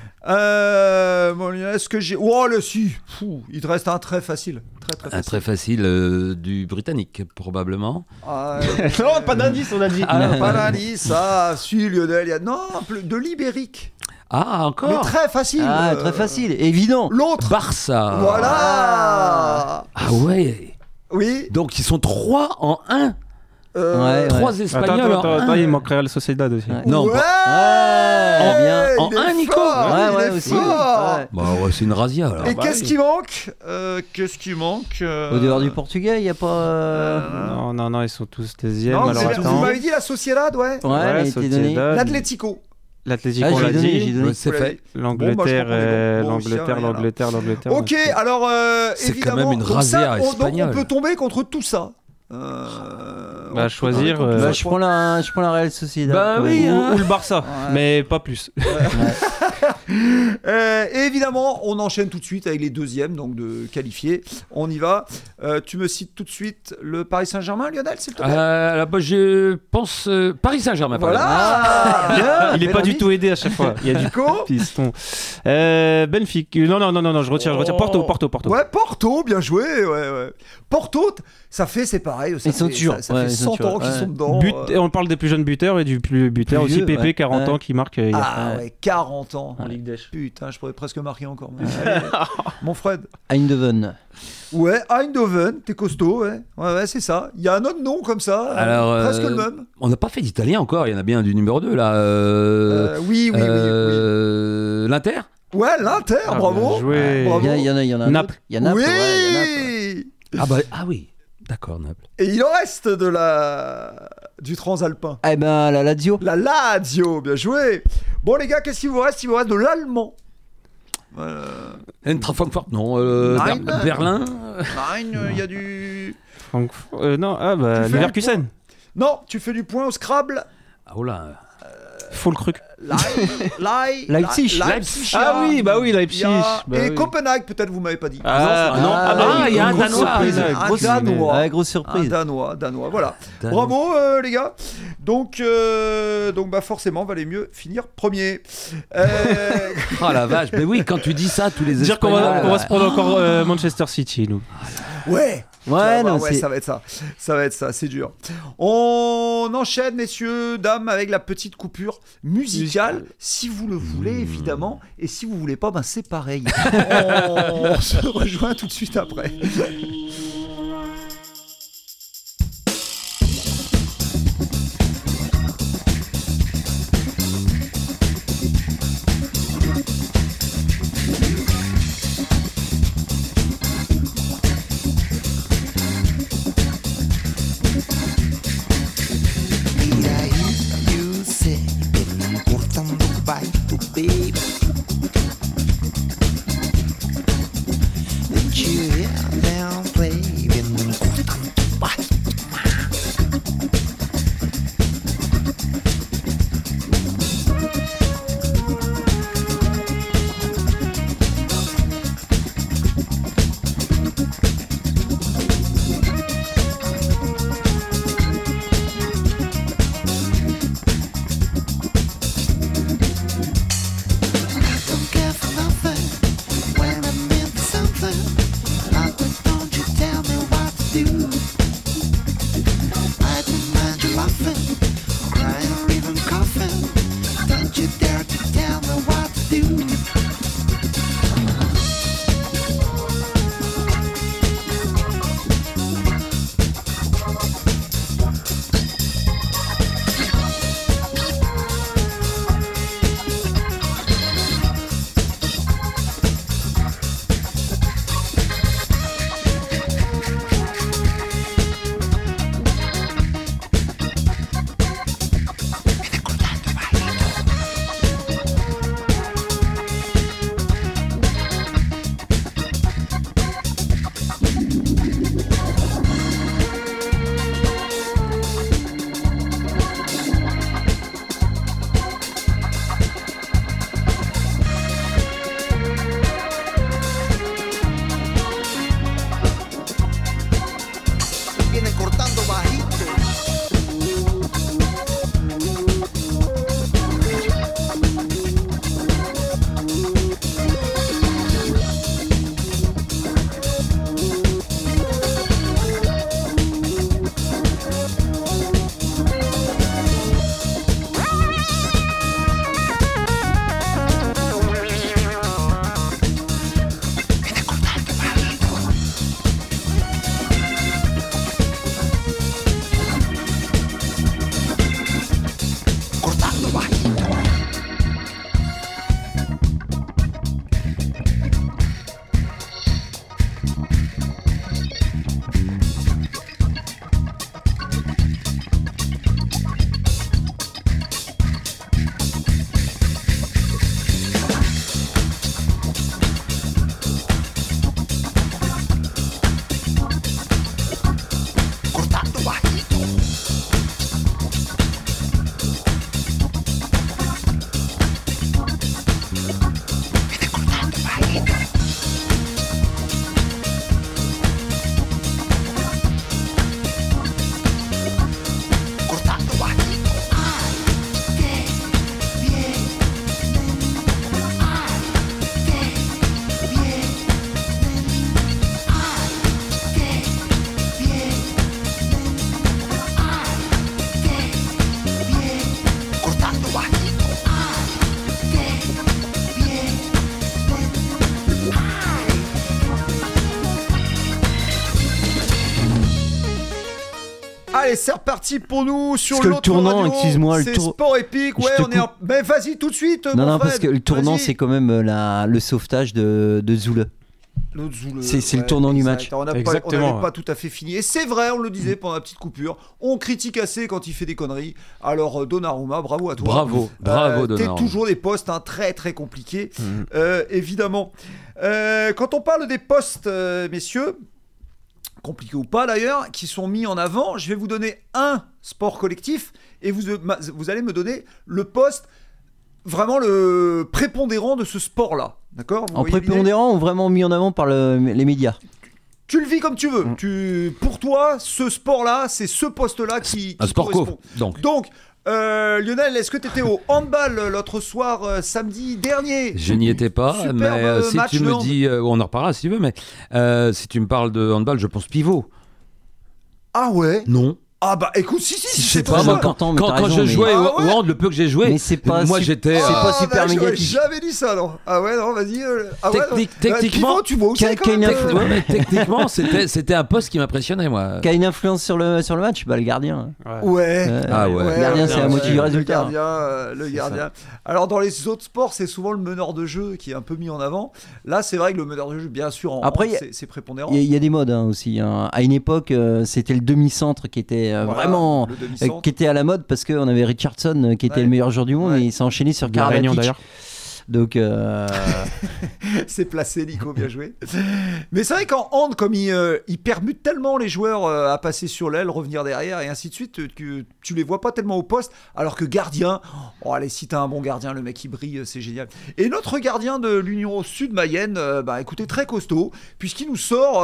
Est-ce que j'ai... il te reste un très facile. Très facile. Un très facile du britannique, probablement. Non, pas d'indice, on a dit. Pas d'indice. Si, Lionel, il y a... Non, de l'Ibérique. Ah, encore. Mais très facile. Très facile, évident. L'autre. Barça. Voilà. Ah ouais. Oui. Donc ils sont 3 en 1. 3 Espagnols. Attends, il manque Real Sociedad aussi. Non. Ouais. En 1, Nico. Ouais, aussi. C'est une razzia. Alors. Et qu'est-ce qui manque? Au dehors du Portugais, il n'y a pas. Non, ils sont tous deuxièmes. Alors vous m'avez dit la Sociedad, ouais. Ouais, Sociedad. L'Atlético. L'Atlético, on l'a dit. C'est fait. L'Angleterre. Ok, alors c'est évidemment, quand même une razzia espagnole. Donc on peut tomber contre tout ça. Choisir. Je prends la Real Sociedad. Ou le Barça, mais pas plus. Et évidemment, on enchaîne tout de suite avec les deuxièmes, donc de qualifiés. On y va. Tu me cites tout de suite le Paris Saint-Germain, Lionel, s'il te plaît. Je pense Paris Saint-Germain. Voilà. Il est pas du tout aidé à chaque fois. Il y a du piston. Benfica. Non, je retire. Porto. Ouais, Porto, bien joué. Ouais. Porto, c'est pareil. Ça fait 100 ans qu'ils sont dedans. On parle des plus jeunes buteurs et du plus buteur aussi. Pépé, 40 ans, qui marque. 40 ans. En Ligue des Champions. Putain, je pourrais presque marquer encore. Mon Fred. Eindhoven. Ouais, Eindhoven, t'es costaud, ouais, c'est ça. Il y a un autre nom comme ça, presque le même. On n'a pas fait d'italien encore, il y en a bien du numéro 2 là. Oui. L'Inter. Ouais, l'Inter, bravo. Il y en a Naples. Il y a Naples. Oui. Ouais, il y a Naples. Ah oui, d'accord, Naples. Et il en reste du transalpin. Eh ben, la Lazio. La Lazio, bien joué. Bon les gars, qu'est-ce qu'il vous reste? Il vous reste de l'allemand. Eintracht Francfort, non. Berlin. Il y a du... Leverkusen. Non, tu fais du point au Scrabble. Oh là. Füllkrug. Leipzig. Ah oui, Leipzig. Et Copenhague, peut-être vous m'avez pas dit. Il y a un Danois. Grosse surprise. Un Danois, voilà. Bravo les gars. Donc forcément, valait mieux finir premier. Oh la vache, mais oui, quand tu dis ça, tous les Dire qu'on va se prendre encore Manchester City, nous. Ouais. Ça va être ça, c'est dur. On enchaîne, messieurs, dames, avec la petite coupure musicale, si vous le voulez, évidemment, et si vous voulez pas, c'est pareil. On se rejoint tout de suite après. Allez, c'est reparti pour nous sur parce que l'autre le tournant, radio. excuse-moi, c'est Sport Épique. Ouais, on est en... Mais vas-y tout de suite. Non, Fred. parce que le tournant, c'est quand même le sauvetage de Zule. C'est le tournant du match. On n'avait pas tout à fait fini. Et c'est vrai, on le disait pendant la petite coupure. On critique assez quand il fait des conneries. Alors Donnarumma, bravo à toi. Bravo Donnarumma. T'es toujours des postes très très compliqués, évidemment. Quand on parle des postes, messieurs, compliqués ou pas d'ailleurs, qui sont mis en avant, je vais vous donner un sport collectif et vous allez me donner le poste vraiment le prépondérant de ce sport-là. D'accord ? En prépondérant ou vraiment mis en avant par les médias ? Tu le vis comme tu veux. Pour toi, ce sport-là, c'est ce poste-là qui correspond. Donc Lionel, est-ce que tu étais au handball l'autre soir, samedi dernier ? Je n'y étais pas, mais si tu me dis... on en reparlera si tu veux, mais si tu me parles de handball, je pense pivot. Ah ouais ? Non. Ah bah écoute, si, je sais pas, moi, quand je jouais au hand, le peu que j'ai joué, mais c'est pas j'étais. C'est pas super médiatique. J'avais dit ça, non ? Ah ouais, non, vas-y. Techniquement, tu vois où c'est quand même. Techniquement, c'était un poste qui m'impressionnait, moi. Qui a une influence sur le match, bah le gardien. Ouais. Le gardien, c'est la moitié du résultat. Le gardien. Alors dans les autres sports, c'est souvent le meneur de jeu qui est un peu mis en avant. Là, c'est vrai que le meneur de jeu, bien sûr, c'est prépondérant. Il y a des modes aussi. À une époque, c'était le demi-centre qui était vraiment qui était à la mode parce qu'on avait Richardson qui était le meilleur joueur du monde et il s'est enchaîné sur Karabatic d'ailleurs. Donc c'est placé, Nico, bien joué. Mais c'est vrai qu'en hand, comme il permute tellement les joueurs à passer sur l'aile, revenir derrière et ainsi de suite, que tu les vois pas tellement au poste, alors que gardien, allez, si t'as un bon gardien, le mec il brille, c'est génial. Et notre gardien de l'Union Sud Mayenne, écoutez, très costaud, puisqu'il nous sort,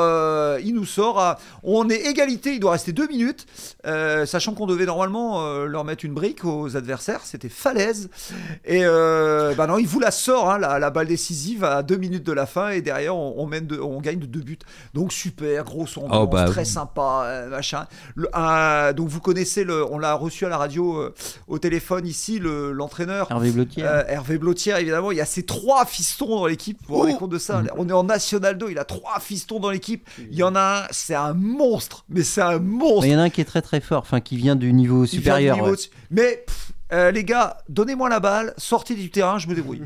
on est égalité, il doit rester 2 minutes, sachant qu'on devait normalement leur mettre une brique aux adversaires, c'était Falaise, et non, il vous la sort, la balle décisive à 2 minutes de la fin, et derrière on gagne de 2 buts. Donc super, grosse ambiance, très sympa, machin. Donc vous connaissez, on l'a reçu à la radio au téléphone ici, l'entraîneur Hervé Blotière, évidemment. Il y a ces 3 fistons dans l'équipe, vous vous rendez compte de ça ? On est en National 2, il a 3 fistons dans l'équipe. Il y en a un, c'est un monstre, mais c'est un monstre. Il y en a un qui est très très fort, qui vient du niveau supérieur. Mais les gars, donnez-moi la balle, sortez du terrain, je me débrouille.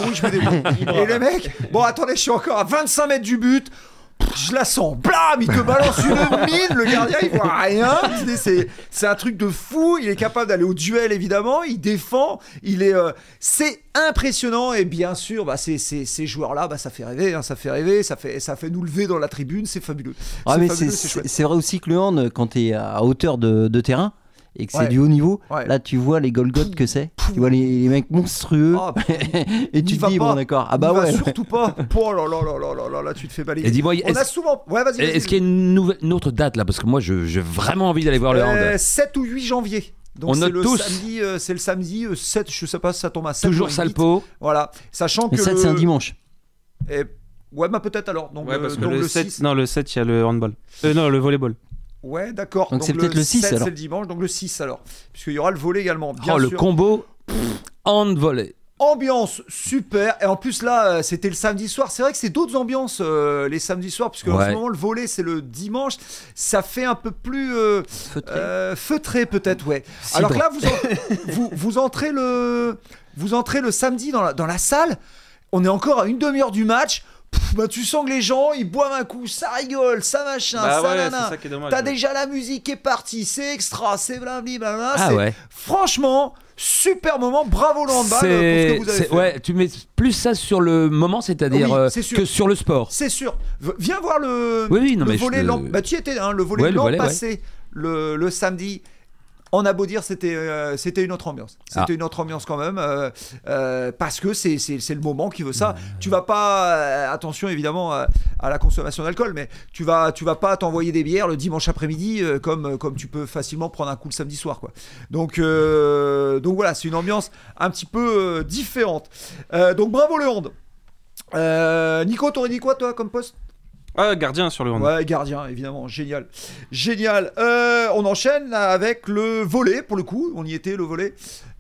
Et le mec, attendez, je suis encore à 25 mètres du but. Je la sens, blam, il te balance une mine, le gardien il voit rien, c'est un truc de fou, il est capable d'aller au duel évidemment, il défend, c'est impressionnant, et bien sûr ces joueurs-là, ça fait rêver, ça fait nous lever dans la tribune, c'est fabuleux. C'est vrai aussi que le hand, quand tu es à hauteur de terrain, et que c'est du haut niveau, là tu vois les Golgoth que c'est, tu vois les mecs monstrueux, et tu te dis d'accord, surtout pas. Oh là, tu te fais balayer. Et dis-moi, vas-y. Est-ce qu'il y a une autre date là, parce que moi j'ai vraiment envie d'aller voir le hand. 7 ou 8 janviais. Donc c'est le samedi 7, je sais pas si ça tombe à 7. Toujours Salpo. Voilà, sachant que 7 c'est un dimanche. Peut-être alors. Donc, parce que donc le 7, le 7 il y a le handball. Le volleyball. Ouais, d'accord. Donc c'est peut-être le 6 7, alors. C'est le dimanche, donc le 6 alors. Puisqu'il y aura le volley également. Bien sûr. Le combo hand-volley. Ambiance super. Et en plus là, c'était le samedi soir. C'est vrai que c'est d'autres ambiances les samedis soirs, puisque en ce moment le volley c'est le dimanche. Ça fait un peu plus feutré peut-être, ouais. Alors que là, vous entrez le samedi dans la salle. On est encore à une demi-heure du match. Tu sens que les gens ils boivent un coup, ça rigole, ça machin, ça nana. T'as déjà la musique qui est partie, c'est extra, c'est blablabla. Franchement, super moment, bravo le handball pour ce que vous avez fait. Ouais, tu mets plus ça sur le moment, c'est-à-dire que sur le sport. C'est sûr. Viens voir le volley. Tu y étais, le volley l'an passé, le samedi. On a beau dire, c'était une autre ambiance. C'était une autre ambiance quand même, parce que c'est le moment qui veut ça. Tu vas pas, attention évidemment à la consommation d'alcool, mais tu vas pas t'envoyer des bières le dimanche après-midi comme tu peux facilement prendre un coup le samedi soir, quoi. Donc voilà, c'est une ambiance un petit peu différente. Donc bravo le hand. Nico, t'aurais dit quoi toi comme poste ? Gardien sur le hand. Ouais, gardien, évidemment, génial. On enchaîne avec le volley, pour le coup, on y était, le volley.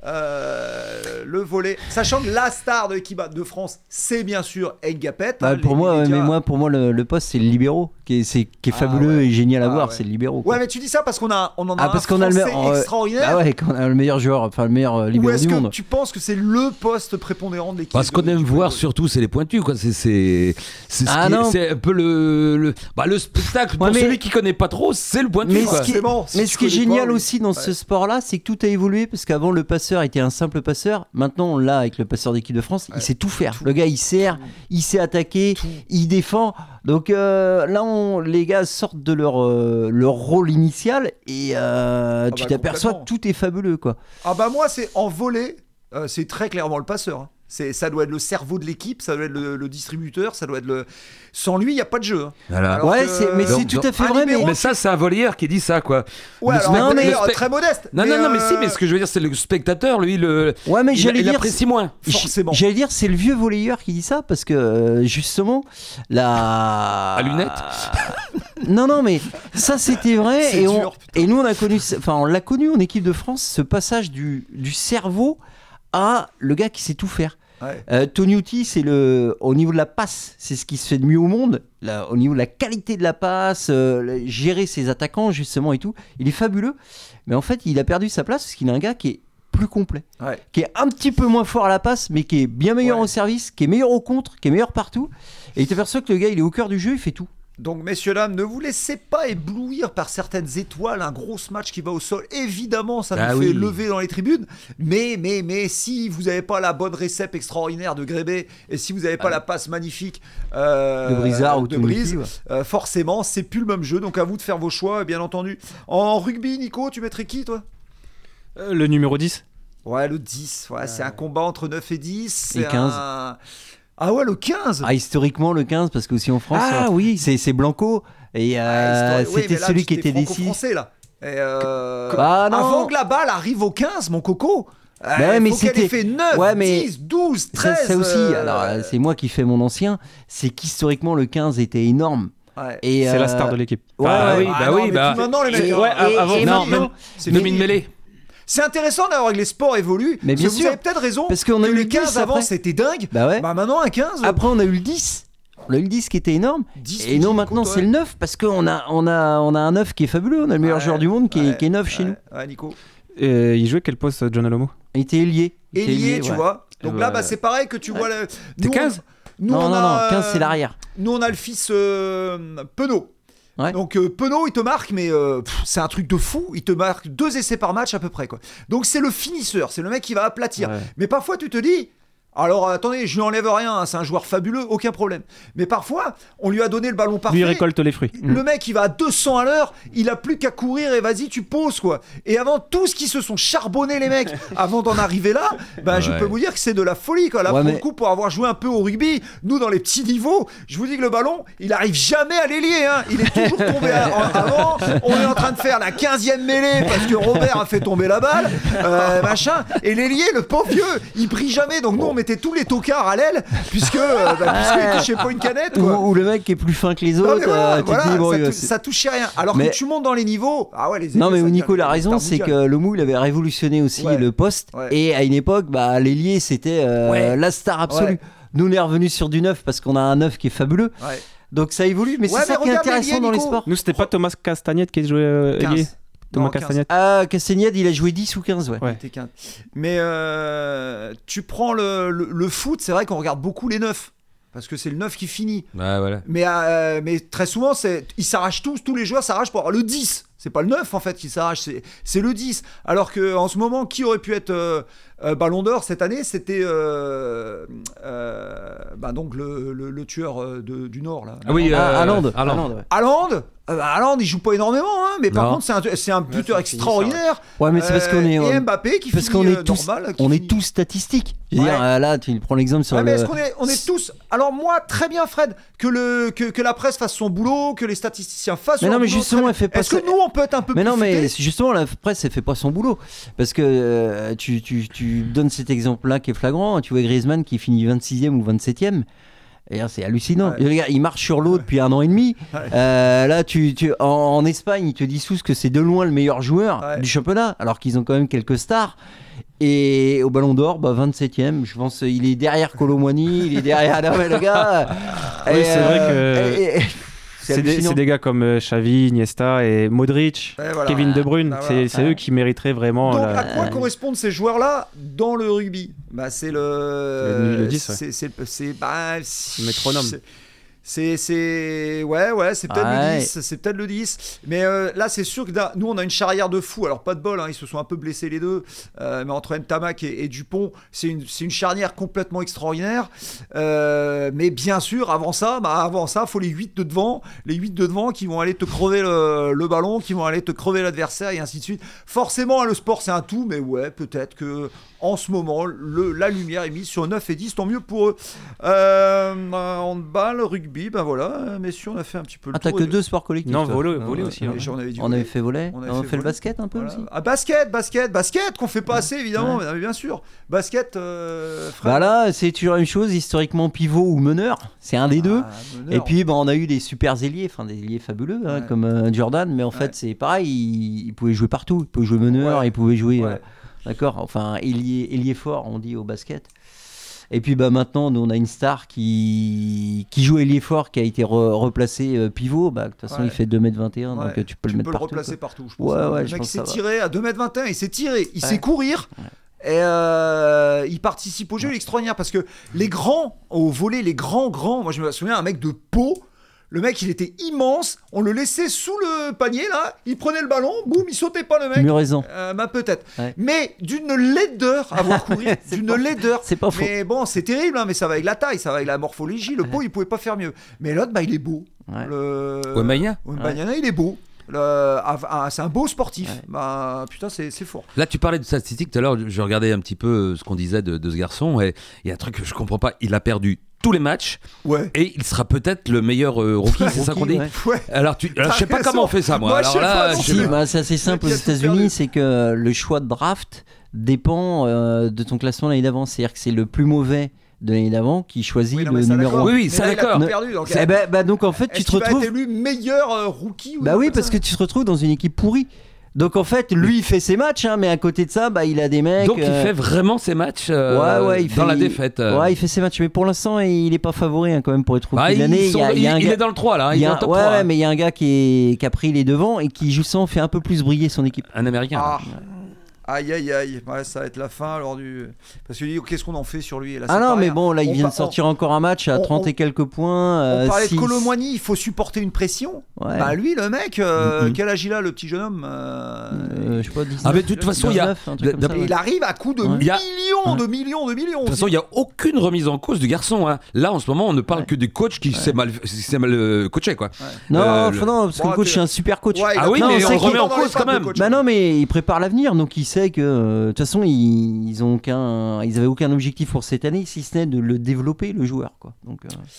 le volley. Sachant que la star de l'équipe de France, c'est bien sûr Ngapet. Pour moi, le poste, c'est le libéraux qui est fabuleux et génial à voir. C'est le libéraux. Ouais, mais tu dis ça parce qu'on en a parce un qu'on a Français extraordinaire. Ah ouais, qu'on a le meilleur joueur, enfin le meilleur libéraux du monde. Ou est-ce que tu penses que c'est le poste prépondérant de l'équipe? Parce qu'on aime voir surtout, c'est les pointus, quoi. C'est un peu le spectacle. Pour celui qui connaît pas trop, c'est le pointu. Mais ce qui est génial aussi dans ce sport-là, c'est que tout a évolué parce qu'avant le passeur était un simple passeur. Maintenant, on l'a avec le passeur d'équipe de France. Il sait tout faire. Le gars, il sert, il sait attaquer, il défend. Donc là, les gars sortent de leur rôle initial et tu t'aperçois que tout est fabuleux, quoi. Moi, c'est en volley, c'est très clairement le passeur. Hein. Ça doit être le cerveau de l'équipe, ça doit être le distributeur, ça doit être le. Sans lui, il y a pas de jeu. Hein. Voilà. C'est tout à fait vrai. Mais ça, c'est un volleyeur qui dit ça, quoi. Ouais, très modeste. Mais ce que je veux dire, c'est le spectateur, lui, il apprécie moins. Forcément. J'allais dire, c'est le vieux volleyeur qui dit ça parce que justement, à lunettes. Non, mais ça c'était vrai et nous on l'a connu en équipe de France, ce passage du cerveau à le gars qui sait tout faire. Ouais. Toniutti, au niveau de la passe, c'est ce qui se fait de mieux au monde. Au niveau de la qualité de la passe, gérer ses attaquants justement et tout, il est fabuleux. Mais en fait, il a perdu sa place parce qu'il a un gars qui est plus complet, qui est un petit peu moins fort à la passe, mais qui est bien meilleur au service, qui est meilleur au contre, qui est meilleur partout. Et il t'aperçoit que le gars, il est au cœur du jeu, il fait tout. Donc messieurs, dames, ne vous laissez pas éblouir par certaines étoiles, un gros match qui va au sol, évidemment ça nous fait lever dans les tribunes, mais si vous n'avez pas la bonne récep extraordinaire de Grébé et si vous n'avez pas la passe magnifique de Brizard ou de Brise, forcément c'est plus le même jeu, donc à vous de faire vos choix bien entendu. En rugby, Nico, tu mettrais qui toi? Le numéro 10. Ouais, le 10, c'est un combat entre 9 et 10 et 15. Ah ouais, le 15. Historiquement le 15 parce qu'aussi en France c'est Blanco et c'était celui qui était décisif. Français là. Avant que la balle arrive au 15, mon coco. Mais faut qu'elle ait fait 9, 10, 12, 13. Ça aussi, alors c'est moi qui fais mon ancien, c'est qu'historiquement le 15 était énorme. Ouais. Et c'est la star de l'équipe. Maintenant les mecs. Avant, c'est Domine Mêlée. C'est intéressant d'avoir que les sports évoluent. Mais bien sûr. Vous avez peut-être raison. Parce qu'on a eu les 15 avant, c'était dingue. Maintenant, un 15. Après, on a eu le 10. On a eu le 10 qui était énorme. Et non, maintenant, c'est le 9. Parce qu'on a un 9 qui est fabuleux. On a le meilleur joueur du monde qui est 9 chez nous. Ouais, Nico. Il jouait quel poste, John Alomo? Il était ailier. Ailier, tu vois. Donc là, c'est pareil que tu vois. T'es 15 Non, 15, c'est l'arrière. Nous, on a le fils Penaud. Ouais. Donc Penaud il te marque mais c'est un truc de fou, il te marque 2 essais par match à peu près quoi. Donc c'est le finisseur, c'est le mec qui va aplatir. Mais parfois tu te dis alors attendez, je lui enlève rien, hein, c'est un joueur fabuleux, aucun problème. Mais parfois, on lui a donné le ballon parfait. Lui il récolte les fruits. Le mec, il va à 200 à l'heure, il a plus qu'à courir et vas-y, tu poses quoi. Et avant tous qui se sont charbonnés les mecs, avant d'en arriver là, je peux vous dire que c'est de la folie quoi. Là pour le coup, pour avoir joué un peu au rugby, nous dans les petits niveaux, je vous dis que le ballon, il arrive jamais à l'ailier, hein. Il est toujours tombé avant. On est en train de faire la 15e mêlée parce que Robert a fait tomber la balle, machin. Et l'ailier, le pauvre vieux, il brille jamais. Donc nous, on mettait tous les tocards à l'aile puisqu'il touchait pas une canette quoi. Ou le mec qui est plus fin que les autres. Ça touchait rien. Alors que tu montes dans les niveaux. Non mais Nico a raison, c'est que Lomou il avait révolutionné aussi le poste et à une époque l'ailier c'était la star absolue. Nous on est revenus sur du 9 parce qu'on a un 9 qui est fabuleux. Donc ça évolue, mais c'est ça qui est intéressant dans les sports. Nous c'était pas Thomas Castagnette qui jouait ailier. Thomas Castagnette. Castagnette, il a joué 10 ou 15, Mais tu prends le foot, c'est vrai qu'on regarde beaucoup les 9. Parce que c'est le 9 qui finit. Voilà. Mais très souvent, ils s'arrachent tous les joueurs s'arrachent pour avoir le 10. C'est pas le 9 en fait qui s'arrache, c'est le 10. Alors qu'en ce moment, qui aurait pu être Ballon d'Or cette année? C'était donc le tueur du Nord là. Haaland, il joue pas énormément, hein, mais par contre c'est un buteur extraordinaire. Ouais, mais c'est parce qu'on est et Mbappé qui parce finit qu'on est normal. On est tous statistiques. Je veux dire, là, tu prends l'exemple sur mais est-ce qu'on est tous. Alors moi, très bien, Fred, que la presse fasse son boulot, que les statisticiens fassent son boulot. Mais non, mais justement, elle fait pas. Est-ce que nous on peut être un peu plus. Mais non, mais justement, la presse, elle fait pas son boulot parce que tu donnes cet exemple-là qui est flagrant. Tu vois Griezmann qui finit 26e ou 27e. Et c'est hallucinant. Le gars, il marche sur l'eau depuis 1 an et demi. Là, en Espagne, ils te disent tous que c'est de loin le meilleur joueur du championnat, alors qu'ils ont quand même quelques stars. Et au Ballon d'Or, 27ème. Je pense il est derrière Kolo Muani, il est derrière le gars. Oui, c'est vrai que c'est des gars comme Xavi, Iniesta et Modric, Kevin De Bruyne. C'est eux qui mériteraient vraiment. Donc à quoi correspondent ces joueurs-là dans le rugby ? C'est le 10, c'est le métronome. C'est peut-être le 10, c'est peut-être le 10. Mais là, c'est sûr que nous, on a une charrière de fou. Alors, pas de bol, ils se sont un peu blessés les deux. Mais entre Ntamak et Dupont, c'est une charnière complètement extraordinaire. Mais bien sûr, avant ça, faut les 8 de devant. Les 8 de devant qui vont aller te crever le ballon, qui vont aller te crever l'adversaire et ainsi de suite. Forcément, le sport, c'est un tout. Mais ouais, peut-être que en ce moment, la lumière est mise sur 9 et 10. Tant mieux pour eux. Handball, rugby. Voilà, messieurs, on a fait un petit peu le tour. T'as que 2 sports collectifs. Non, volley aussi. On avait fait volley. On avait fait le basket un peu aussi. Ah, basket qu'on fait pas assez évidemment, mais bien sûr. Basket. Là, c'est toujours une chose. Historiquement, pivot ou meneur, c'est un des deux. Meneur. Et puis, on a eu des super ailiers, des ailiers fabuleux comme Jordan, mais en fait, c'est pareil. Il pouvait jouer partout. Il pouvait jouer meneur, il pouvait jouer. D'accord. Enfin, ailier fort, on dit au basket. Et puis maintenant, nous on a une star qui joue ailier fort, qui a été replacé pivot. De toute façon, il fait 2m21, donc tu peux le mettre partout. Tu peux le replacer partout, je pense. Le mec s'est tiré à 2m21, il s'est tiré, il sait courir. Ouais. Et il participe au jeu, il est extraordinaire parce que les grands, au volley, les grands, moi je me souviens, un mec de Pau. Le mec, il était immense. On le laissait sous le panier, là. Il prenait le ballon, boum, il sautait pas, le mec. Muraison. Peut-être. Ouais. Mais d'une laideur à voir courir. D'une laideur. C'est pas faux. Mais bon, c'est terrible, mais ça va avec la taille, ça va avec la morphologie. Le pot, il pouvait pas faire mieux. Mais l'autre, il est beau. Wembanyama, il est beau. C'est un beau sportif. Putain, c'est fort. Là, tu parlais de statistiques tout à l'heure. Je regardais un petit peu ce qu'on disait de ce garçon. Et il y a un truc que je comprends pas. Il a perdu tous les matchs et il sera peut-être le meilleur rookie, c'est ça qu'on dit. Alors je sais pas comment on fait ça, moi. C'est assez simple aux États-Unis, c'est que le choix de draft dépend de ton classement l'année d'avant, c'est-à-dire que c'est le plus mauvais de l'année d'avant qui choisit le numéro 1. Oui, ça d'accord. Donc en fait, tu te retrouves. Tu vas être élu meilleur rookie. Parce que tu te retrouves dans une équipe pourrie. Donc en fait, lui il fait ses matchs, mais à côté de ça, il a des mecs. Donc il fait vraiment ses matchs dans la défaite. Ouais, il fait ses matchs, mais pour l'instant il est pas favori quand même pour être rookie de l'année. Il est dans le 3 là, il est dans le top 3. Mais il y a un gars qui a pris les devants et qui justement fait un peu plus briller son équipe. Un Américain. Aïe, ça va être la fin alors parce que qu'est-ce qu'on en fait sur lui là, mais bon, là il vient de sortir encore un match à 30 et quelques points. On parlait de Kolo Muani, il faut supporter une pression. Lui, le mec, quel âge il a, le petit jeune homme je sais pas, 19, mais de toute façon, il arrive à coups de millions, de millions. De toute façon, il n'y a aucune remise en cause du garçon. Là, en ce moment, on ne parle que des coachs qui s'est mal coaché, quoi. Non, parce que le coach, c'est un super coach. Ah oui, mais on remet en cause quand même. Non, mais il prépare l'avenir, donc il sait que de toute façon ils avaient aucun objectif pour cette année si ce n'est de le développer, le joueur, quoi. Donc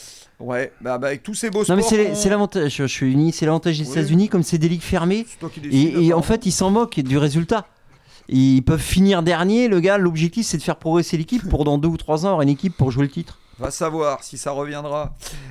avec tous ces beaux sports. Non, mais c'est l'avantage. Je suis uni, c'est l'avantage des États-Unis, comme c'est des ligues fermées. Et en fait, ils s'en moquent du résultat. Ils peuvent finir dernier. Le gars, l'objectif, c'est de faire progresser l'équipe pour dans 2 ou 3 ans avoir une équipe pour jouer le titre. Va savoir si ça reviendra.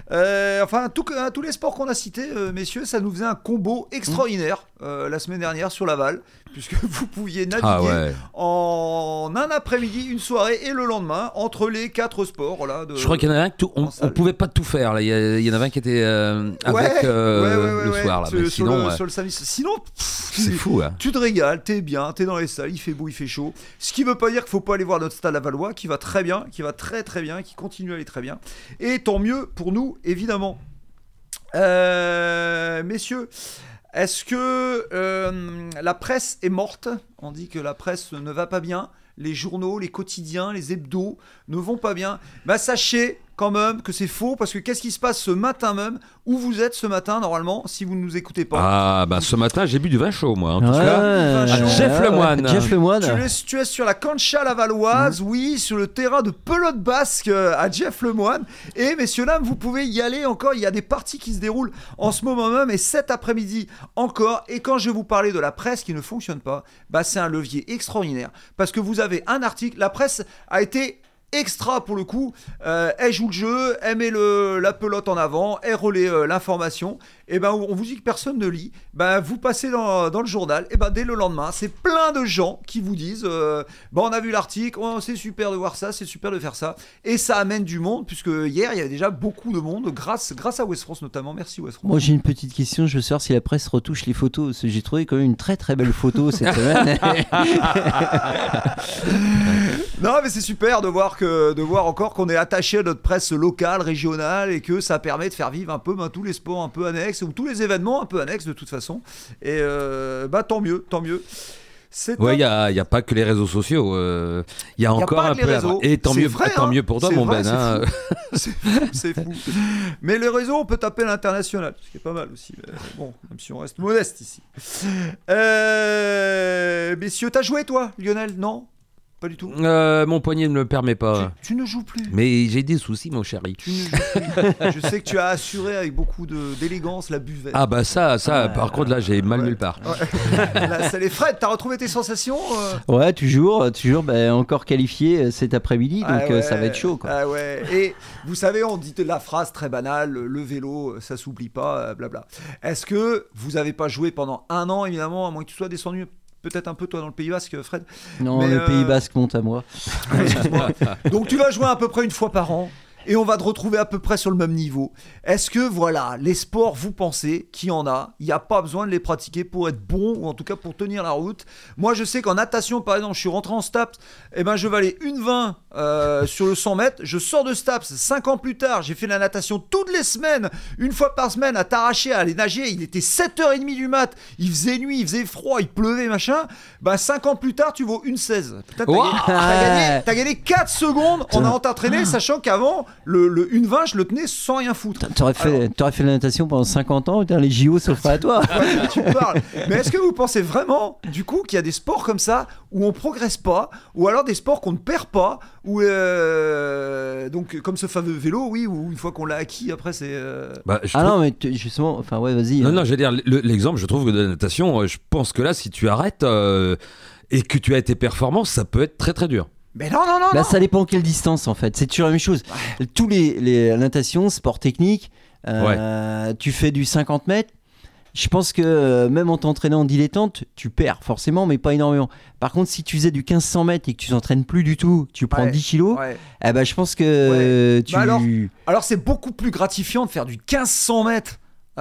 Tous les sports qu'on a cités, messieurs, ça nous faisait un combo extraordinaire la semaine dernière sur Laval, puisque vous pouviez naviguer en un après-midi, une soirée et le lendemain entre les 4 sports. Je crois qu'il y en a un on pouvait pas tout faire. Là. Il y en avait un qui était avec le soir. Là. Sur le samedi. Sinon, c'est fou. Tu te régales, t'es bien, t'es dans les salles, il fait beau, il fait chaud. Ce qui veut pas dire qu'il faut pas aller voir notre stade lavallois, qui va très bien, qui va très très bien, qui continue à aller très bien. Et tant mieux pour nous, évidemment. Messieurs, est-ce que la presse est morte ? On dit que la presse ne va pas bien. Les journaux, les quotidiens, les hebdos ne vont pas bien. Sachez quand même que c'est faux, parce que qu'est-ce qui se passe ce matin même ? Où vous êtes ce matin, normalement, si vous ne nous écoutez pas ? Ce matin, j'ai bu du vin chaud, moi. En tout cas, Jeff Lemoine. Tu es sur la cancha lavalloise, oui, sur le terrain de pelote basque à Jeff Lemoine. Et messieurs, dames, vous pouvez y aller encore. Il y a des parties qui se déroulent en ce moment même, et cet après-midi encore. Et quand je vais vous parler de la presse qui ne fonctionne pas, c'est un levier extraordinaire, parce que vous avez un article. La presse a été extra pour le coup, elle joue le jeu, elle met la pelote en avant, elle relaie l'information, et ben on vous dit que personne ne lit, ben vous passez dans le journal, et ben dès le lendemain, c'est plein de gens qui vous disent on a vu l'article, c'est super de voir ça, c'est super de faire ça, et ça amène du monde, puisque hier il y avait déjà beaucoup de monde grâce à Ouest France notamment. Merci Ouest France. Moi j'ai une petite question, je veux savoir si la presse retouche les photos, parce que j'ai trouvé quand même une très très belle photo cette semaine. Non mais c'est super de voir encore qu'on est attaché à notre presse locale, régionale, et que ça permet de faire vivre un peu tous les sports un peu annexes, ou tous les événements un peu annexes de toute façon, et tant mieux. Ouais, il y a pas que les réseaux sociaux. Il y a encore un peu. Et tant mieux, vrai, tant mieux pour toi, mon Ben. C'est fou. Mais les réseaux, on peut taper l'international, ce qui est pas mal aussi. Mais bon, même si on reste modeste ici. Messieurs, t'as joué toi, Lionel? Non, pas du tout. Mon poignet ne me le permet pas. Tu ne joues plus. Mais j'ai des soucis, mon chéri. Tu ne joues plus. Je sais que tu as assuré avec beaucoup d'élégance la buvette. Ah bah ça, par contre là j'ai mal nulle part. Ouais. Là, c'est les Fred, t'as retrouvé tes sensations Ouais, toujours encore qualifié cet après-midi, donc ça va être chaud quoi. Ah ouais. Et vous savez, on dit la phrase très banale, le vélo, ça s'oublie pas, blabla. Est-ce que vous avez pas joué pendant un an, évidemment, à moins que tu sois descendu peut-être un peu toi dans le Pays Basque, Fred? Non, mais le Pays Basque monte à moi. Excuse-moi. Donc tu vas jouer à peu près une fois par an, et on va te retrouver à peu près sur le même niveau. Est-ce que, voilà, les sports, vous pensez qu'il y en a, il n'y a pas besoin de les pratiquer pour être bon, ou en tout cas pour tenir la route? Moi, je sais qu'en natation, par exemple, je suis rentré en STAPS, et ben je valais 1,20 sur le 100 mètres, je sors de STAPS, 5 ans plus tard, j'ai fait la natation toutes les semaines, une fois par semaine, à t'arracher, à aller nager, il était 7h30 du mat, il faisait nuit, il faisait froid, il pleuvait, machin, 5 ans plus tard, tu vaux 1,16. Putain, t'as gagné 4 secondes en allant t'entraîner, sachant qu'avant, le 1,20, je le tenais sans rien foutre. T'aurais fait la natation pendant 50 ans, les JO s'offrent à toi. Ouais, tu parles. Mais est-ce que vous pensez vraiment, du coup, qu'il y a des sports comme ça où on progresse pas, ou alors des sports qu'on ne perd pas, ou donc comme ce fameux vélo, oui, où une fois qu'on l'a acquis, après c'est. Non, mais justement, enfin ouais, vas-y. Non, je veux dire l'exemple. Je trouve que de la natation, je pense que là, si tu arrêtes et que tu as été performant, ça peut être très très dur. Mais non. Ça dépend quelle distance en fait. C'est toujours la même chose. Ouais. Tous les natation, sport technique, tu fais du 50 mètres. Je pense que même en t'entraînant en dilettante, tu perds forcément, mais pas énormément. Par contre, si tu faisais du 1500 mètres et que tu t'entraînes plus du tout, tu prends 10 kilos, je pense que tu... alors c'est beaucoup plus gratifiant de faire du 1500 mètres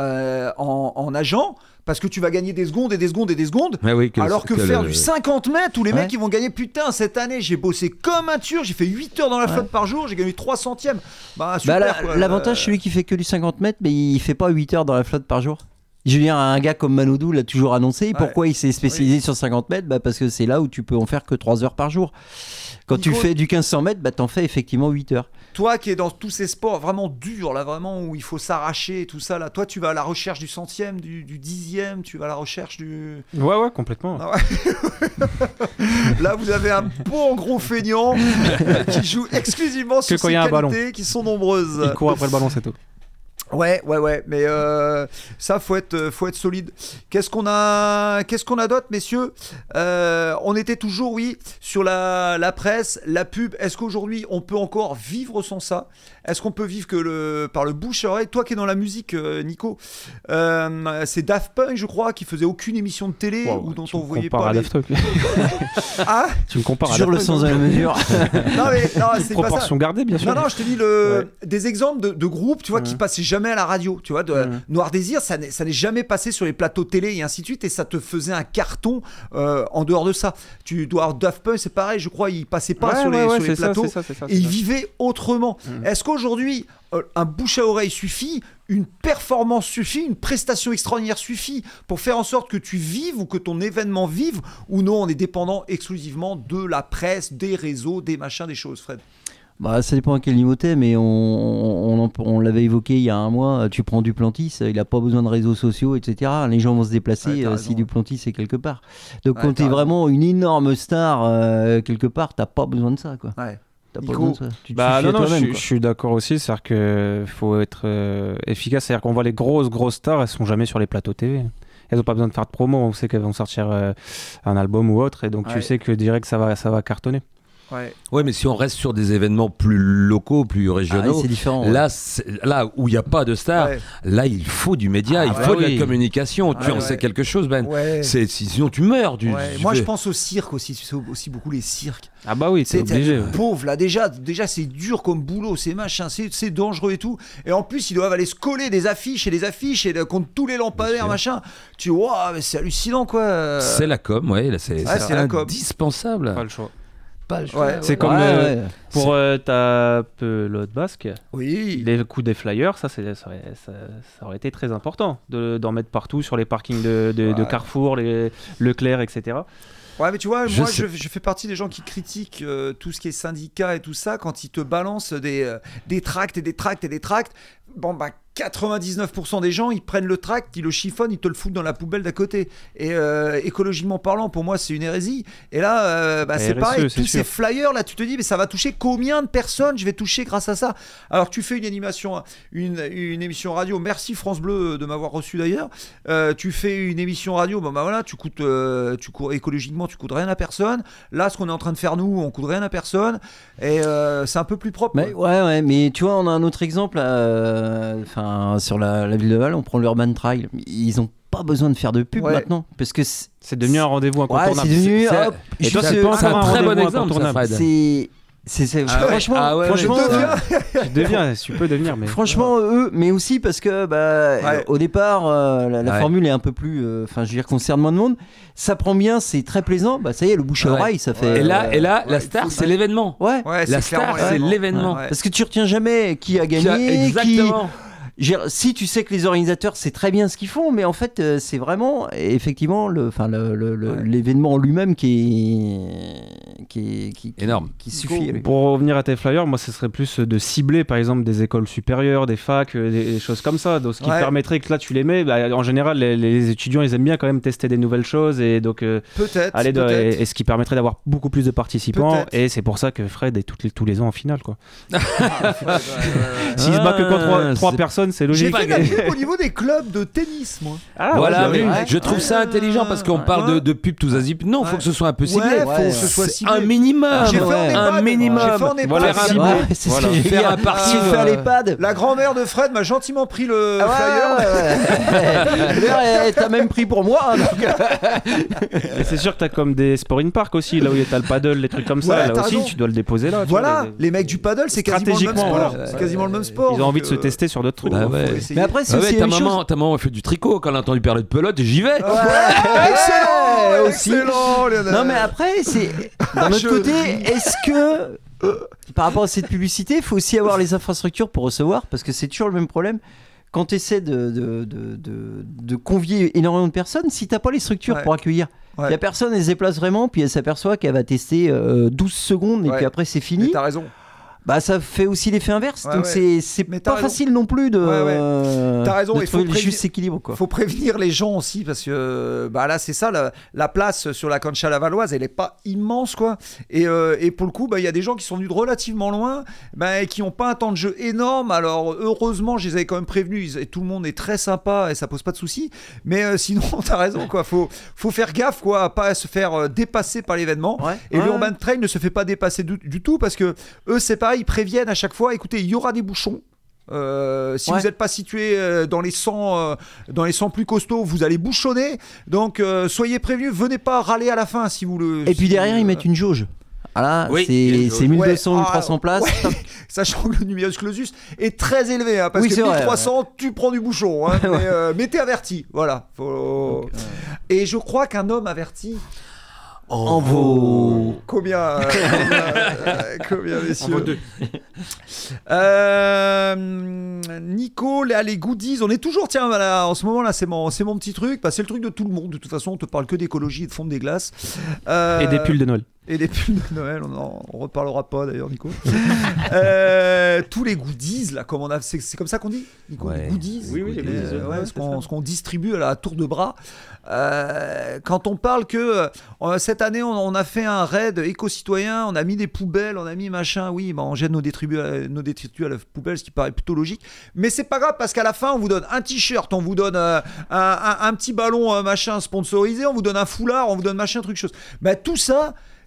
en nageant, parce que tu vas gagner des secondes et des secondes et des secondes, alors que faire du 50 mètres où les mecs ils vont gagner, putain, cette année j'ai bossé comme un turc, j'ai fait 8 heures dans la flotte par jour, j'ai gagné 3 centièmes. Super, l'avantage, celui qui fait que du 50 mètres, mais il fait pas 8 heures dans la flotte par jour. Je veux dire, un gars comme Manodou l'a toujours annoncé. Pourquoi il s'est spécialisé sur 50 mètres? Parce que c'est là où tu peux en faire que 3 heures par jour. Quand tu fais du 1500 mètres, t'en fais effectivement 8 heures. Toi qui es dans tous ces sports vraiment durs, là, vraiment où il faut s'arracher et tout ça, là, toi tu vas à la recherche du centième, du dixième, tu vas à la recherche du... Ouais, complètement. Ah ouais. Là, vous avez un bon gros feignant qui joue exclusivement sur ses qualités qui sont nombreuses. Il court après le ballon, c'est tout. Ouais, mais ça faut être solide. Qu'est-ce qu'on a d'autre, messieurs? On était toujours, sur la presse, la pub. Est-ce qu'aujourd'hui on peut encore vivre sans ça? Est-ce qu'on peut vivre que par le bouche à oreille? Toi qui es dans la musique, Nico, c'est Daft Punk, je crois, qui faisait aucune émission de télé ou dont on voyait pas. Tu me compares à Daft Punk. Ah, tu me compares à Daft Punk. Sur le sens de la mesure. non, c'est proportion gardée, bien sûr. Non, je te dis des exemples de groupes, tu vois, qui passaient jamais à la radio, tu vois, Noir Désir, ça n'est jamais passé sur les plateaux télé et ainsi de suite, et ça te faisait un carton en dehors de ça. Tu dois avoir Daft Punk, c'est pareil, je crois, ils passaient pas sur les plateaux, et ils vivaient autrement. Est-ce qu'aujourd'hui, un bouche à oreille suffit, une performance suffit, une prestation extraordinaire suffit pour faire en sorte que tu vives ou que ton événement vive, ou non, on est dépendant exclusivement de la presse, des réseaux, des machins, des choses, Fred? Ça dépend à quel niveau t'es, mais on l'avait évoqué il y a un mois. Tu prends Duplantis, il n'a pas besoin de réseaux sociaux, etc. Les gens vont se déplacer si Duplantis est quelque part. Donc quand t'es vraiment une énorme star quelque part, t'as pas besoin de ça, quoi. T'as pas besoin de ça. Tu te suffis à toi-même, je suis d'accord aussi. C'est-à-dire qu'il faut être efficace. C'est-à-dire qu'on voit les grosses stars, elles sont jamais sur les plateaux TV. Elles n'ont pas besoin de faire de promo. On sait qu'elles vont sortir un album ou autre, et donc tu sais que direct ça va cartonner. Ouais, mais si on reste sur des événements plus locaux, plus régionaux, c'est différent. Là où il n'y a pas de star, là il faut du média, il faut de la communication. Tu en sais quelque chose, Ben. Sinon tu meurs. Moi je pense au cirque aussi, tu sais aussi beaucoup les cirques. Ah bah oui, c'est obligé. Pauvre là, déjà c'est dur comme boulot, c'est machin, c'est dangereux et tout. Et en plus ils doivent aller se coller des affiches et contre tous les lampadaires, machin. Tu vois, mais c'est hallucinant quoi. C'est la com, c'est indispensable. Pas le choix. C'est comme pour ta pelote basque. Oui. Les coups des flyers, ça aurait été très important d'en mettre partout sur les parkings de Carrefour, les Leclerc, etc. Ouais, mais tu vois, moi je fais partie des gens qui critiquent tout ce qui est syndicat et tout ça quand ils te balancent des tracts et des tracts et des tracts. Bon, 99% des gens, ils prennent le tract, ils le chiffonnent, ils te le foutent dans la poubelle d'à côté. Et écologiquement parlant, pour moi, c'est une hérésie. Et là, c'est RSE, pareil, tous ces flyers, là, tu te dis, mais ça va toucher combien de personnes je vais toucher grâce à ça? Alors, tu fais une émission radio. Merci France Bleu de m'avoir reçu d'ailleurs. Tu fais une émission radio, voilà, tu coûtes écologiquement, tu coûtes rien à personne. Là, ce qu'on est en train de faire nous, on coûte rien à personne. Et c'est un peu plus propre. Mais, mais tu vois, on a un autre exemple. Sur la ville de Val, on prend l'Urban Trail. Ils n'ont pas besoin de faire de pub maintenant parce que c'est devenu un rendez-vous incontournable. C'est devenu. Et toi, c'est pas un très bon exemple. Franchement, tu peux devenir, mais franchement, eux, mais aussi parce que au départ, la formule est un peu plus, je veux dire, concerne moins de monde. Ça prend bien, c'est très plaisant. Ça y est, le bouche à oreille, ça fait. Et là, la star, c'est l'événement. La star, c'est l'événement. Parce que tu retiens jamais qui a gagné, exactement. Si tu sais que les organisateurs c'est très bien ce qu'ils font, mais en fait c'est vraiment effectivement l'événement en lui-même qui énorme, qui suffit. Pour revenir à tes flyers, moi ce serait plus de cibler par exemple des écoles supérieures, des facs, des choses comme ça, donc ce qui permettrait que là tu les mets. En général les étudiants ils aiment bien quand même tester des nouvelles choses et donc peut-être. Et ce qui permettrait d'avoir beaucoup plus de participants, et c'est pour ça que Fred est tous les ans en finale quoi. S'il se bat que contre 3 personnes, c'est logique. J'ai fait la pub au niveau des clubs de tennis, moi. Je trouve ça intelligent parce qu'on parle de pub tous azimuts. Non, il faut que ce soit un peu ciblé. Faut que ce soit ciblé. Un minimum. Un minimum. Faire un parti. Faire l'EHPAD. La grand-mère de Fred m'a gentiment pris le flyer. T'as même pris pour moi. Et c'est sûr que t'as comme des sport in park aussi, là où t'as le paddle, les trucs comme ça. Là aussi, tu dois le déposer là. Voilà, les mecs du paddle, c'est quasiment le même sport. C'est quasiment le même sport. Ils ont envie de se tester sur d'autres trucs. Mais après, c'est aussi ta maman fait du tricot quand elle a entendu parler de pelote et j'y vais. Excellent. Non, mais après, c'est d'un autre côté, est-ce que par rapport à cette publicité, il faut aussi avoir les infrastructures pour recevoir, parce que c'est toujours le même problème. Quand tu essaies de convier énormément de personnes, si tu n'as pas les structures pour accueillir, la personne elle se déplace vraiment, puis elle s'aperçoit qu'elle va tester 12 secondes et puis après c'est fini. Mais t'as raison. Ça fait aussi l'effet inverse, donc c'est pas facile non plus de. T'as raison, il faut le juste équilibre quoi. Faut prévenir les gens aussi parce que là c'est ça, la place sur la Concha Lavalloise elle est pas immense quoi, et pour le coup il y a des gens qui sont venus de relativement loin et qui ont pas un temps de jeu énorme. Alors heureusement je les avais quand même prévenus et tout le monde est très sympa et ça pose pas de soucis, mais sinon t'as raison quoi, faut faire gaffe quoi, à pas se faire dépasser par l'événement. Et l'Urban Trail ne se fait pas dépasser du tout parce que eux c'est pareil, ils préviennent à chaque fois, écoutez, il y aura des bouchons. Si vous n'êtes pas situé dans les 100 plus costauds, vous allez bouchonner. Donc soyez prévenus, venez pas râler à la fin si vous le. Et puis derrière, ils mettent une jauge. Voilà, c'est 1200 ou 300 places. Sachant que le numerus clausus est très élevé, parce que 1300, tu prends du bouchon. Mais t'es averti. Voilà. Et je crois qu'un homme averti en vaut combien messieurs? En vaut 2. Nico, les goodies, on est toujours en ce moment là, c'est mon petit truc, c'est le truc de tout le monde. De toute façon, on te parle que d'écologie et de fonte des glaces et des pulls de Noël. Et des pulls de Noël, on reparlera pas d'ailleurs, Nico. Tous les goodies là, c'est comme ça qu'on dit, Nico, les goodies. Oui, les goodies. Ce qu'on distribue à la tour de bras. Quand on parle que cette année on a fait un raid éco-citoyen, on a mis des poubelles, on a mis machin, on jette nos détritus à la poubelle, ce qui paraît plutôt logique, mais c'est pas grave parce qu'à la fin on vous donne un t-shirt, on vous donne un petit ballon machin sponsorisé, on vous donne un foulard, on vous donne machin truc chose. Tout ça,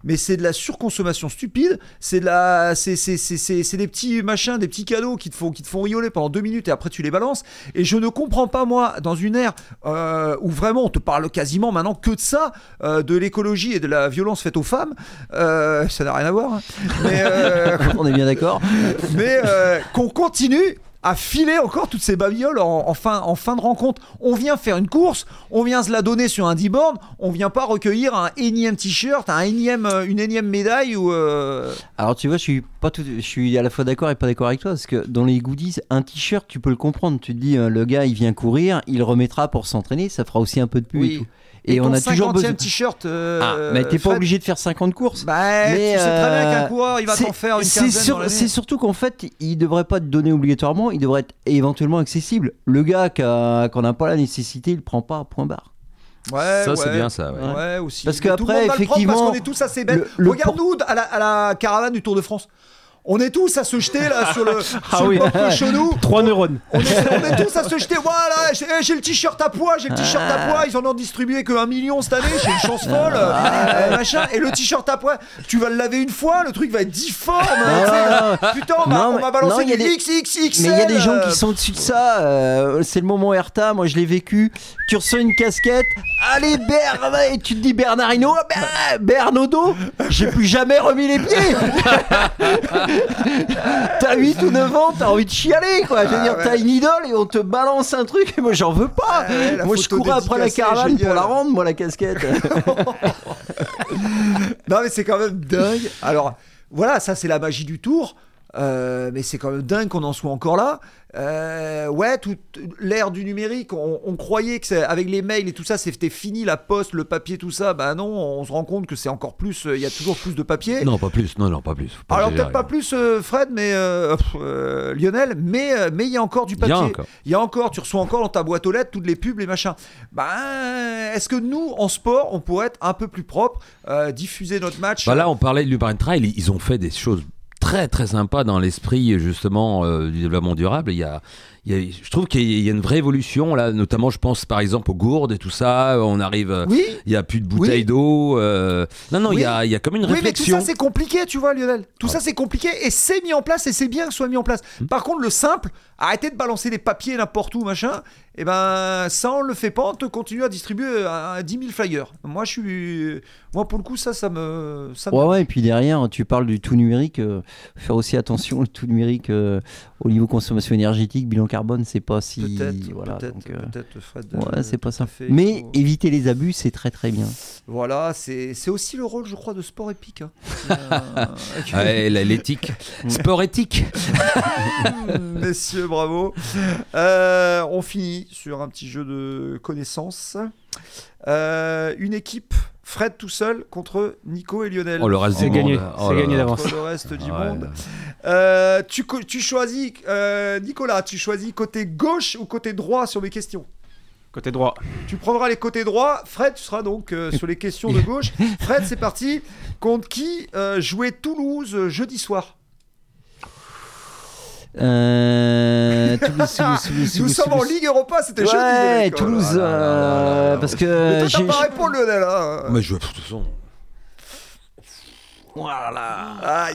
mais c'est de la surconsommation stupide. C'est des petits machins, des petits cadeaux qui te font rigoler pendant 2 minutes et après tu les balances. Et je ne comprends pas, moi, dans une ère où vraiment on te parle quasiment maintenant que de ça, de l'écologie et de la violence faite aux femmes. Ça n'a rien à voir. Hein. Mais, on est bien d'accord. Mais qu'on continue à filer encore toutes ces babioles en fin de rencontre. On vient faire une course, on vient se la donner sur un 10 bornes, on vient pas recueillir un énième t-shirt, une énième médaille ou. Alors tu vois, je suis à la fois d'accord et pas d'accord avec toi parce que dans les goodies, un t-shirt, tu peux le comprendre. Tu te dis, le gars, il vient courir, il le remettra pour s'entraîner, ça fera aussi un peu de pub et tout. Et on a toujours besoin de t-shirt. Mais t'es pas obligé de faire 50 courses. Mais tu sais très bien qu'un coureur, il va t'en faire une quinzaine dans l'année. C'est surtout qu'en fait, il devrait pas te donner obligatoirement, il devrait être éventuellement accessible. Le gars qui en a pas la nécessité, il le prend pas, point barre. Ouais, c'est bien ça. Ouais, aussi. Parce qu'après, effectivement, parce qu'on est tous assez bêtes. Regarde-nous à la caravane du Tour de France. On est tous à se jeter là sur le porte chenou. 3 neurones. On est tous à se jeter. Voilà, j'ai le t-shirt à poids, Ils en ont distribué que 1 million cette année. J'ai une chance folle. Machin. Et le t-shirt à poids, tu vas le laver une fois, le truc va être difforme. Putain, on m'a balancé du XXXL. Mais il y a des gens qui sont au-dessus de ça. C'est le moment Erta. Moi, je l'ai vécu. Tu reçois une casquette. Allez, et tu te dis Bernardino, Bernaudot. J'ai plus jamais remis les pieds. T'as 8 ou 9 ans, t'as envie de chialer quoi. Je veux dire, t'as une idole et on te balance un truc et moi j'en veux pas. Moi je courais après la caravane pour la rendre, moi la casquette. Non mais c'est quand même dingue. Alors voilà, ça c'est la magie du Tour. Mais c'est quand même dingue qu'on en soit encore là. Toute l'ère du numérique, on croyait que avec les mails et tout ça c'était fini, la poste, le papier, tout ça. Bah non, on se rend compte que c'est encore plus. Il y a toujours plus de papier. Non, pas plus. Non, pas plus. Alors peut-être pas plus, Fred, mais Lionel, mais il y a encore du papier. Il y a encore, tu reçois encore dans ta boîte aux lettres toutes les pubs, les machins. Est-ce que nous, en sport, on pourrait être un peu plus propre, diffuser notre match? Là, on parlait de l'Uber Trail. Ils ont fait des choses très très sympa dans l'esprit justement du développement durable. Je trouve qu'il y a une vraie évolution là, notamment je pense par exemple aux gourdes et tout ça. On arrive, il y a plus de bouteilles d'eau. Il y a comme une réflexion. Mais tout ça c'est compliqué, tu vois, Lionel. Tout ça c'est compliqué et c'est mis en place et c'est bien que ce soit mis en place. Par contre, le simple, arrêtez de balancer des papiers n'importe où, machin. Et ça on le fait pas. On te continue à distribuer 10 000 flyers. Moi pour le coup ça me. Ouais. Et puis derrière, tu parles du tout numérique. Faire aussi attention le tout numérique au niveau consommation énergétique, bilan carbone, c'est pas si. Peut-être Fred. C'est pas ça. Mais éviter les abus, c'est très très bien. Voilà, c'est aussi le rôle, je crois, de Sport Épique. L'éthique. Sport éthique. Messieurs, bravo. On finit sur un petit jeu de connaissances. Une équipe, Fred tout seul contre Nico et Lionel. Le reste c'est gagné. C'est gagné d'avance. Contre le reste du monde. Tu choisis, Nicolas, tu choisis côté gauche ou côté droit sur mes questions? Côté droit. Tu prendras les côtés droits. Fred, tu seras donc sur les questions de gauche. Fred, c'est parti. Contre qui jouait Toulouse jeudi soir? Toulouse, Nous sommes en Ligue Europa, c'était jeudi. Ouais, Toulouse. Parce que. Mais toi, t'as pas répondu, Lionel. Mais je de toute façon. Voilà. Aïe.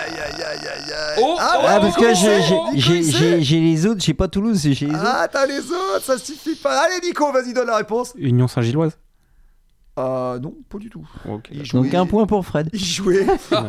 Parce que j'ai les autres, j'ai pas Toulouse, j'ai les autres. Ah, t'as les autres, ça suffit pas. Allez, Nico, vas-y, donne la réponse. Union Saint-Gilloise. Non, pas du tout. Okay. Donc un point pour Fred. Il jouait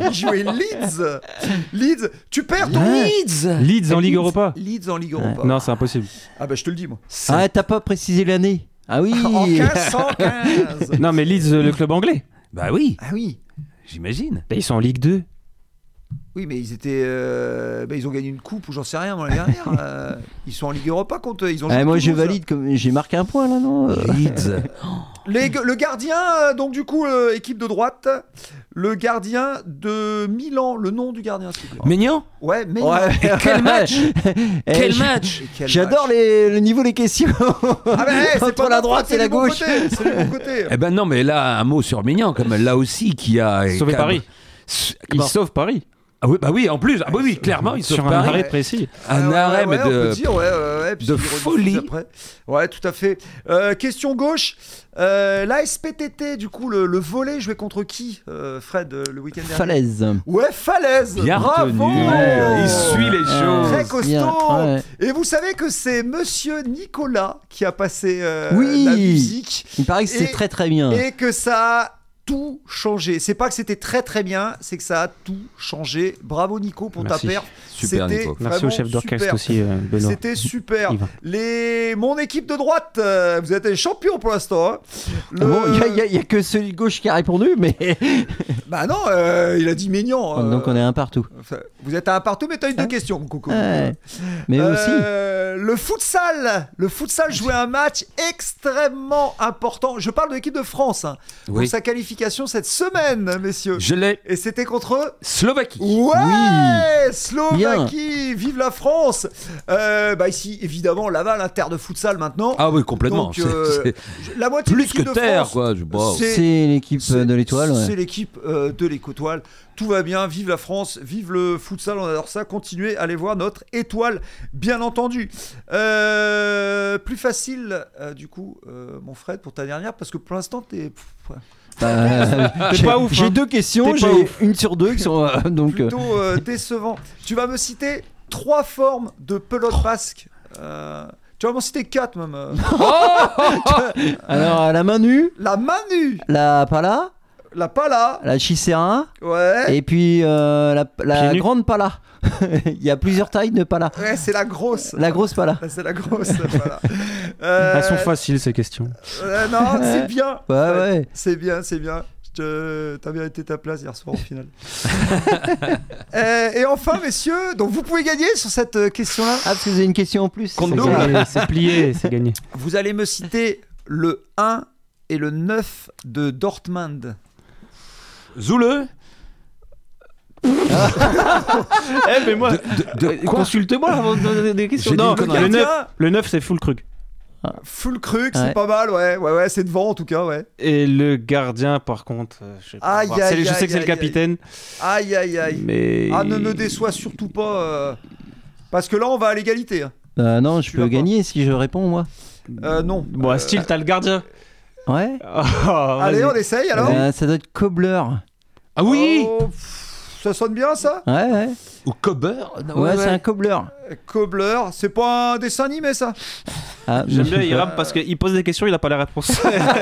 Leeds. Tu perds ton Leeds en Ligue Europa. Leeds en Ligue Europa. Non, c'est impossible. Ah bah je te le dis moi. Ah, t'as pas précisé l'année. Ah oui. En 1515. Non, mais Leeds, le club anglais. Bah oui. Ah oui. J'imagine. Ils sont en Ligue 2. Oui, mais ils étaient, ils ont gagné une coupe ou j'en sais rien l'année dernière. Ils sont en Ligue Europa contre. Ils ont. Moi, je valide comme j'ai marqué un point là, non? Leeds. Le gardien, donc du coup, équipe de droite. Le gardien de Milan, le nom du gardien, s'il te plaît. Maignan. Ouais, Maignan. Ouais. Et quel match. Quel match. J'adore le niveau des questions. C'est entre la droite et la gauche. C'est le bon côté. Eh ben non, mais là, un mot sur Maignan, comme là aussi, qui a sauvé Paris. Il sauve Paris. Ah oui, bah oui, en plus, oui, clairement, il sur un arrêt précis. Un arrêt, mais on peut dire, de folie. Après. Ouais, tout à fait. Question gauche. La SPTT, du coup, le volley, jouait contre qui, Fred, le week-end dernier? Falaise. Ouais, Falaise. Bien Bravo. retenu. Il suit les choses. Très costaud. Bien, ouais. Et vous savez que c'est Monsieur Nicolas qui a passé Oui. la musique. Il paraît que c'est très très bien. Et que ça a tout changé. C'est pas que c'était très très bien, c'est que ça a tout changé. Bravo Nico pour Merci. ta perf. Super, C'était Nico. Merci au chef d'orchestre super. aussi, Benoît. C'était super. Yvan. Mon équipe de droite, vous êtes les champions pour l'instant. Hein. Ah bon, il y a que celui de gauche qui a répondu, mais Bah non, il a dit Maignan. donc on est un partout. Enfin, vous êtes à un partout, mais t'as eu deux questions, mon coucou. Ouais. Mais aussi. Le futsal jouait un match extrêmement important. Je parle de l'équipe de France hein, pour Oui. sa qualification cette semaine, messieurs. Je l'ai. Et c'était contre Slovaquie. Ouais, Slovaquie, Bien. vive la France. Bah ici, évidemment, Laval, Inter de futsal maintenant. Ah oui, complètement. Donc, C'est la moitié de plus que l'équipe de terre, France, quoi. Je sais pas. C'est l'équipe de l'Étoile. Ouais. C'est l'équipe de l'Étoile. Tout va bien, vive la France, vive le futsal, on adore ça. Continuez, allez voir notre étoile, bien entendu. Plus facile, du coup, mon Fred, pour ta dernière, parce que pour l'instant, t'es J'ai pas ouf, j'ai hein. deux questions, T'es pas j'ai ouf. une sur deux qui sont donc. plutôt décevant. Tu vas me citer 3 formes de pelote basque. Tu vas m'en citer 4 même. Alors la main nue, La main nue, la pala, la pala, la chicera, ouais. et puis la Pieds nus. grande pala. Il y a plusieurs tailles de pala. Ouais, c'est la grosse. La grosse pala. C'est la grosse. Voilà. Elles sont faciles ces questions. Non, c'est bien. Ouais, ouais. C'est bien, c'est bien. T'as bien été ta place hier soir au final. Et enfin, messieurs, donc vous pouvez gagner sur cette question-là. Ah, parce que vous avez une question en plus. Contre c'est nous, ça. là. C'est plié, c'est gagné. Vous allez me citer le 1 et le 9 de Dortmund. Zoule. Mais moi, Quoi consulte-moi avant de donner des questions. J'ai dit Non, une connerie. le 9 c'est Füllkrug. Full Krug, Ouais. c'est pas mal, ouais, c'est devant en tout cas, ouais. Et le gardien, par contre, je sais pas. Aïe, voir. aïe, Je sais aïe, que c'est le aïe, capitaine, Aïe, aïe, aïe. mais. Ah, ne me déçois surtout pas, parce que là, on va à l'égalité. Hein. Non, je Tu l'as peux pas. gagner si je réponds moi. Non. Bon, style, t'as le gardien. Ouais. Allez, on essaye alors. Ça doit être Cobbler. Ah oui. Oh, ça sonne bien ça. Ouais. Ou Cobber. Ouais, c'est un Cobbler. Cobbler, c'est pas un dessin animé ça. Ah, J'aime bien, mais- il rappe parce qu'il pose des questions, il a pas la réponse.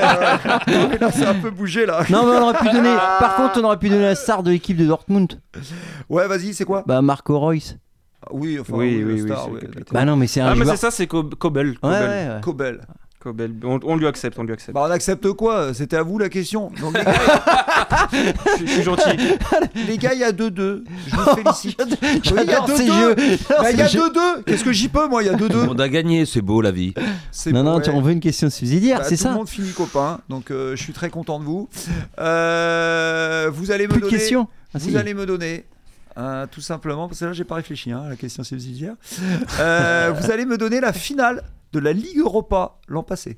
Là, c'est un peu bougé là. Non, mais on aurait pu donner. Par contre, on aurait pu donner la star de l'équipe de Dortmund. Ouais, vas-y, c'est quoi? Bah, Marco Reus. Oui, enfin, Oui, le oui, star, c'est ouais, le d'accord. Bah non, mais c'est un Ah, mais joueur. c'est ça, c'est Kobel. Ouais, ouais. Kobel. Kobel. On lui accepte, on lui accepte. Bah on accepte quoi? C'était à vous la question. Donc les gars, Je suis gentil. les gars, il y a 2-2. Je vous félicite. Oui, il y a J'adore ces 2-2. jeux. Bah, il y a 2-2. Qu'est-ce que j'y peux moi? Il y a 2-2. On a gagné, c'est beau la vie. C'est Non, non, ouais. on veut une question subsidiaire, Bah, c'est tout le ça. monde finit copain. Donc je suis très content de vous. Vous allez me Plus de donner. questions. Ah, Vous si. allez me donner. Tout simplement, parce que là j'ai pas réfléchi à la question subsidiaire. Vous allez me donner la finale de la Ligue Europa l'an passé.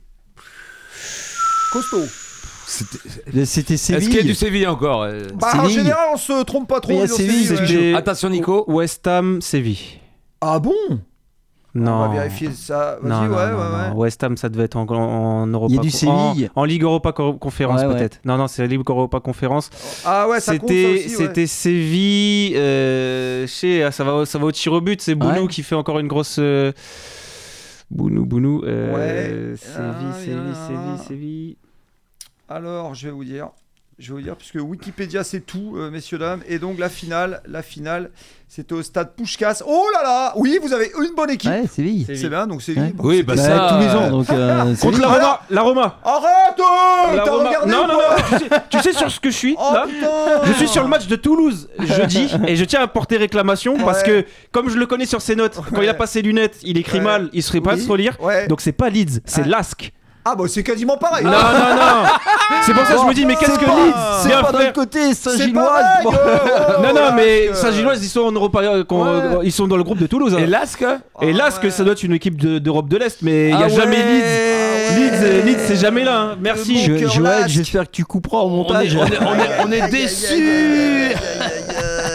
Costaud. C'était Est-ce qu'il y a du Séville. Séville encore Bah, en Séville. général, on se trompe pas trop. Mais il y a dans Séville, ouais. c'est C'était Attention Nico. West Ham, Séville. Ah bon? Non. On va vérifier ça. Vas-y, Non, ouais, non, ouais, non, ouais. non. West Ham, ça devait être en Europa. Il y a du Séville. En Ligue Europa Conférence, Ouais, ouais. peut-être. Non, non, c'est la Ligue Europa Conférence. Ah ouais, ça compte ça aussi, ouais. C'était Séville. Ça va au tir au but. C'est Bounou Ouais. qui fait encore une grosse. Bounou. Ouais. Séville. Alors, je vais vous dire, puisque Wikipédia c'est tout, messieurs dames, et donc la finale, c'était au stade Puskás. Oh là là, oui, vous avez une bonne équipe. Ouais, Séville. C'est bien, donc c'est Ouais. bon, Oui, c'est- bah Bah, ça. tous les ans, donc. Contre Séville. la Roma. Arrête, La t'as Roma. regardé Non, ou non, pas non. Tu sais sur ce que je suis Oh là putain. Je suis sur le match de Toulouse jeudi et je tiens à porter réclamation parce Ouais. que comme je le connais sur ses notes, quand il a pas ses lunettes, il écrit Ouais. mal, il serait pas Oui. se relire. Ouais. Donc c'est pas Leeds, c'est Ah. Lask. Ah bah c'est quasiment pareil. Non. C'est pour ça que je me dis mais qu'est-ce que pas- Leeds C'est Bien pas d'un frère. côté c'est Saint-Gilloise. pareil. Bon. Non mais Lask, Saint-Gilloise ils sont en Europa, Ouais. ils sont dans le groupe de Toulouse. Et hein. Lask. Et Ah Lask ouais. ça doit être une équipe d'Europe de l'Est mais il y a Ah jamais ouais. Leeds c'est jamais là. Hein. Merci. Mon cœur Joël, Lask. j'espère que tu couperas au On montage. est Aïe, aïe, déçus. aïe, aïe, aïe, aïe, aïe.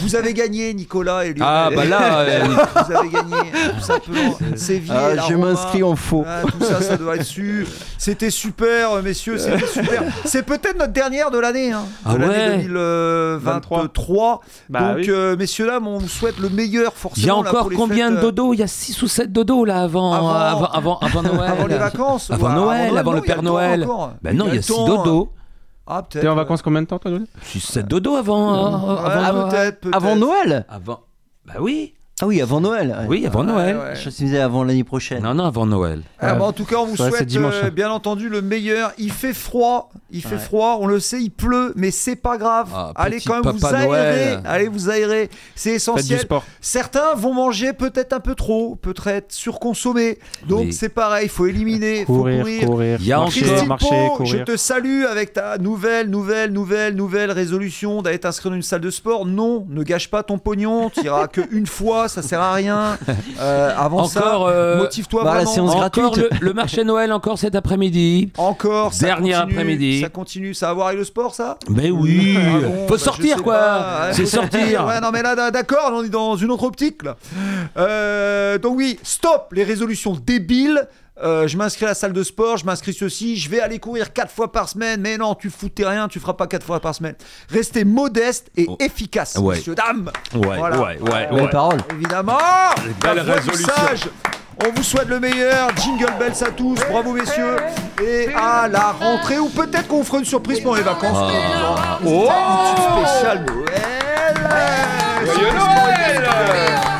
Vous avez gagné, Nicolas et Lionel. Ah, bah là, vous avez gagné, tout simplement. Séville, je m'inscris en faux. Tout ça, ça doit être sûr. C'était super, messieurs, c'était super. C'est peut-être notre dernière de l'année, de l'année 2023. Donc, messieurs, dames, on vous souhaite le meilleur, forcément. Il y a encore combien de dodos? Il y a 6 ou 7 dodos là avant Noël. Avant les vacances. Avant Noël, avant le Père Noël. Ben non, il y a 6 dodos. Ah, peut-être. T'es en vacances combien de temps, toi, Noël? 6-7 dodos avant. Peut-être. Avant Noël? Bah oui. Ah oui, avant Noël. Oui, avant Noël. Je me disais avant l'année prochaine. Non, avant Noël. En tout cas, on vous souhaite dimanche, bien entendu le meilleur. Il fait froid, on le sait, il pleut, mais c'est pas grave. Allez quand même vous aérer. Allez vous aérer, c'est essentiel. Faites du sport. Certains vont manger peut-être un peu trop, peut-être surconsommé. Donc c'est pareil, il faut éliminer, courir. Il y a Christine marcher, Pau, courir. je te salue avec ta nouvelle résolution d'aller t'inscrire dans une salle de sport. Non, ne gâche pas ton pognon, tu iras qu'une fois, ça sert à rien. Avant encore, ça, motive-toi vraiment. La séance gratuite. Le marché Noël encore cet après-midi. Encore, dernier après-midi. Ça continue, ça a à voir avec le sport, ça? Mais oui, faut sortir quoi. C'est sortir. Ouais, non mais là, d'accord, on est dans une autre optique là. Donc oui, stop les résolutions débiles. Je m'inscris à la salle de sport, je m'inscris ceci, je vais aller courir 4 fois par semaine. Mais non, tu foutais rien, tu feras pas 4 fois par semaine. Restez modeste et efficace, messieurs, dames. Belle parole. Évidemment. Belle résolution. On vous souhaite le meilleur. Jingle bells à tous. Bravo, messieurs. Et à la rentrée, ou peut-être qu'on vous fera une surprise pendant les vacances. Une petite spéciale Noël. Joyeux Noël.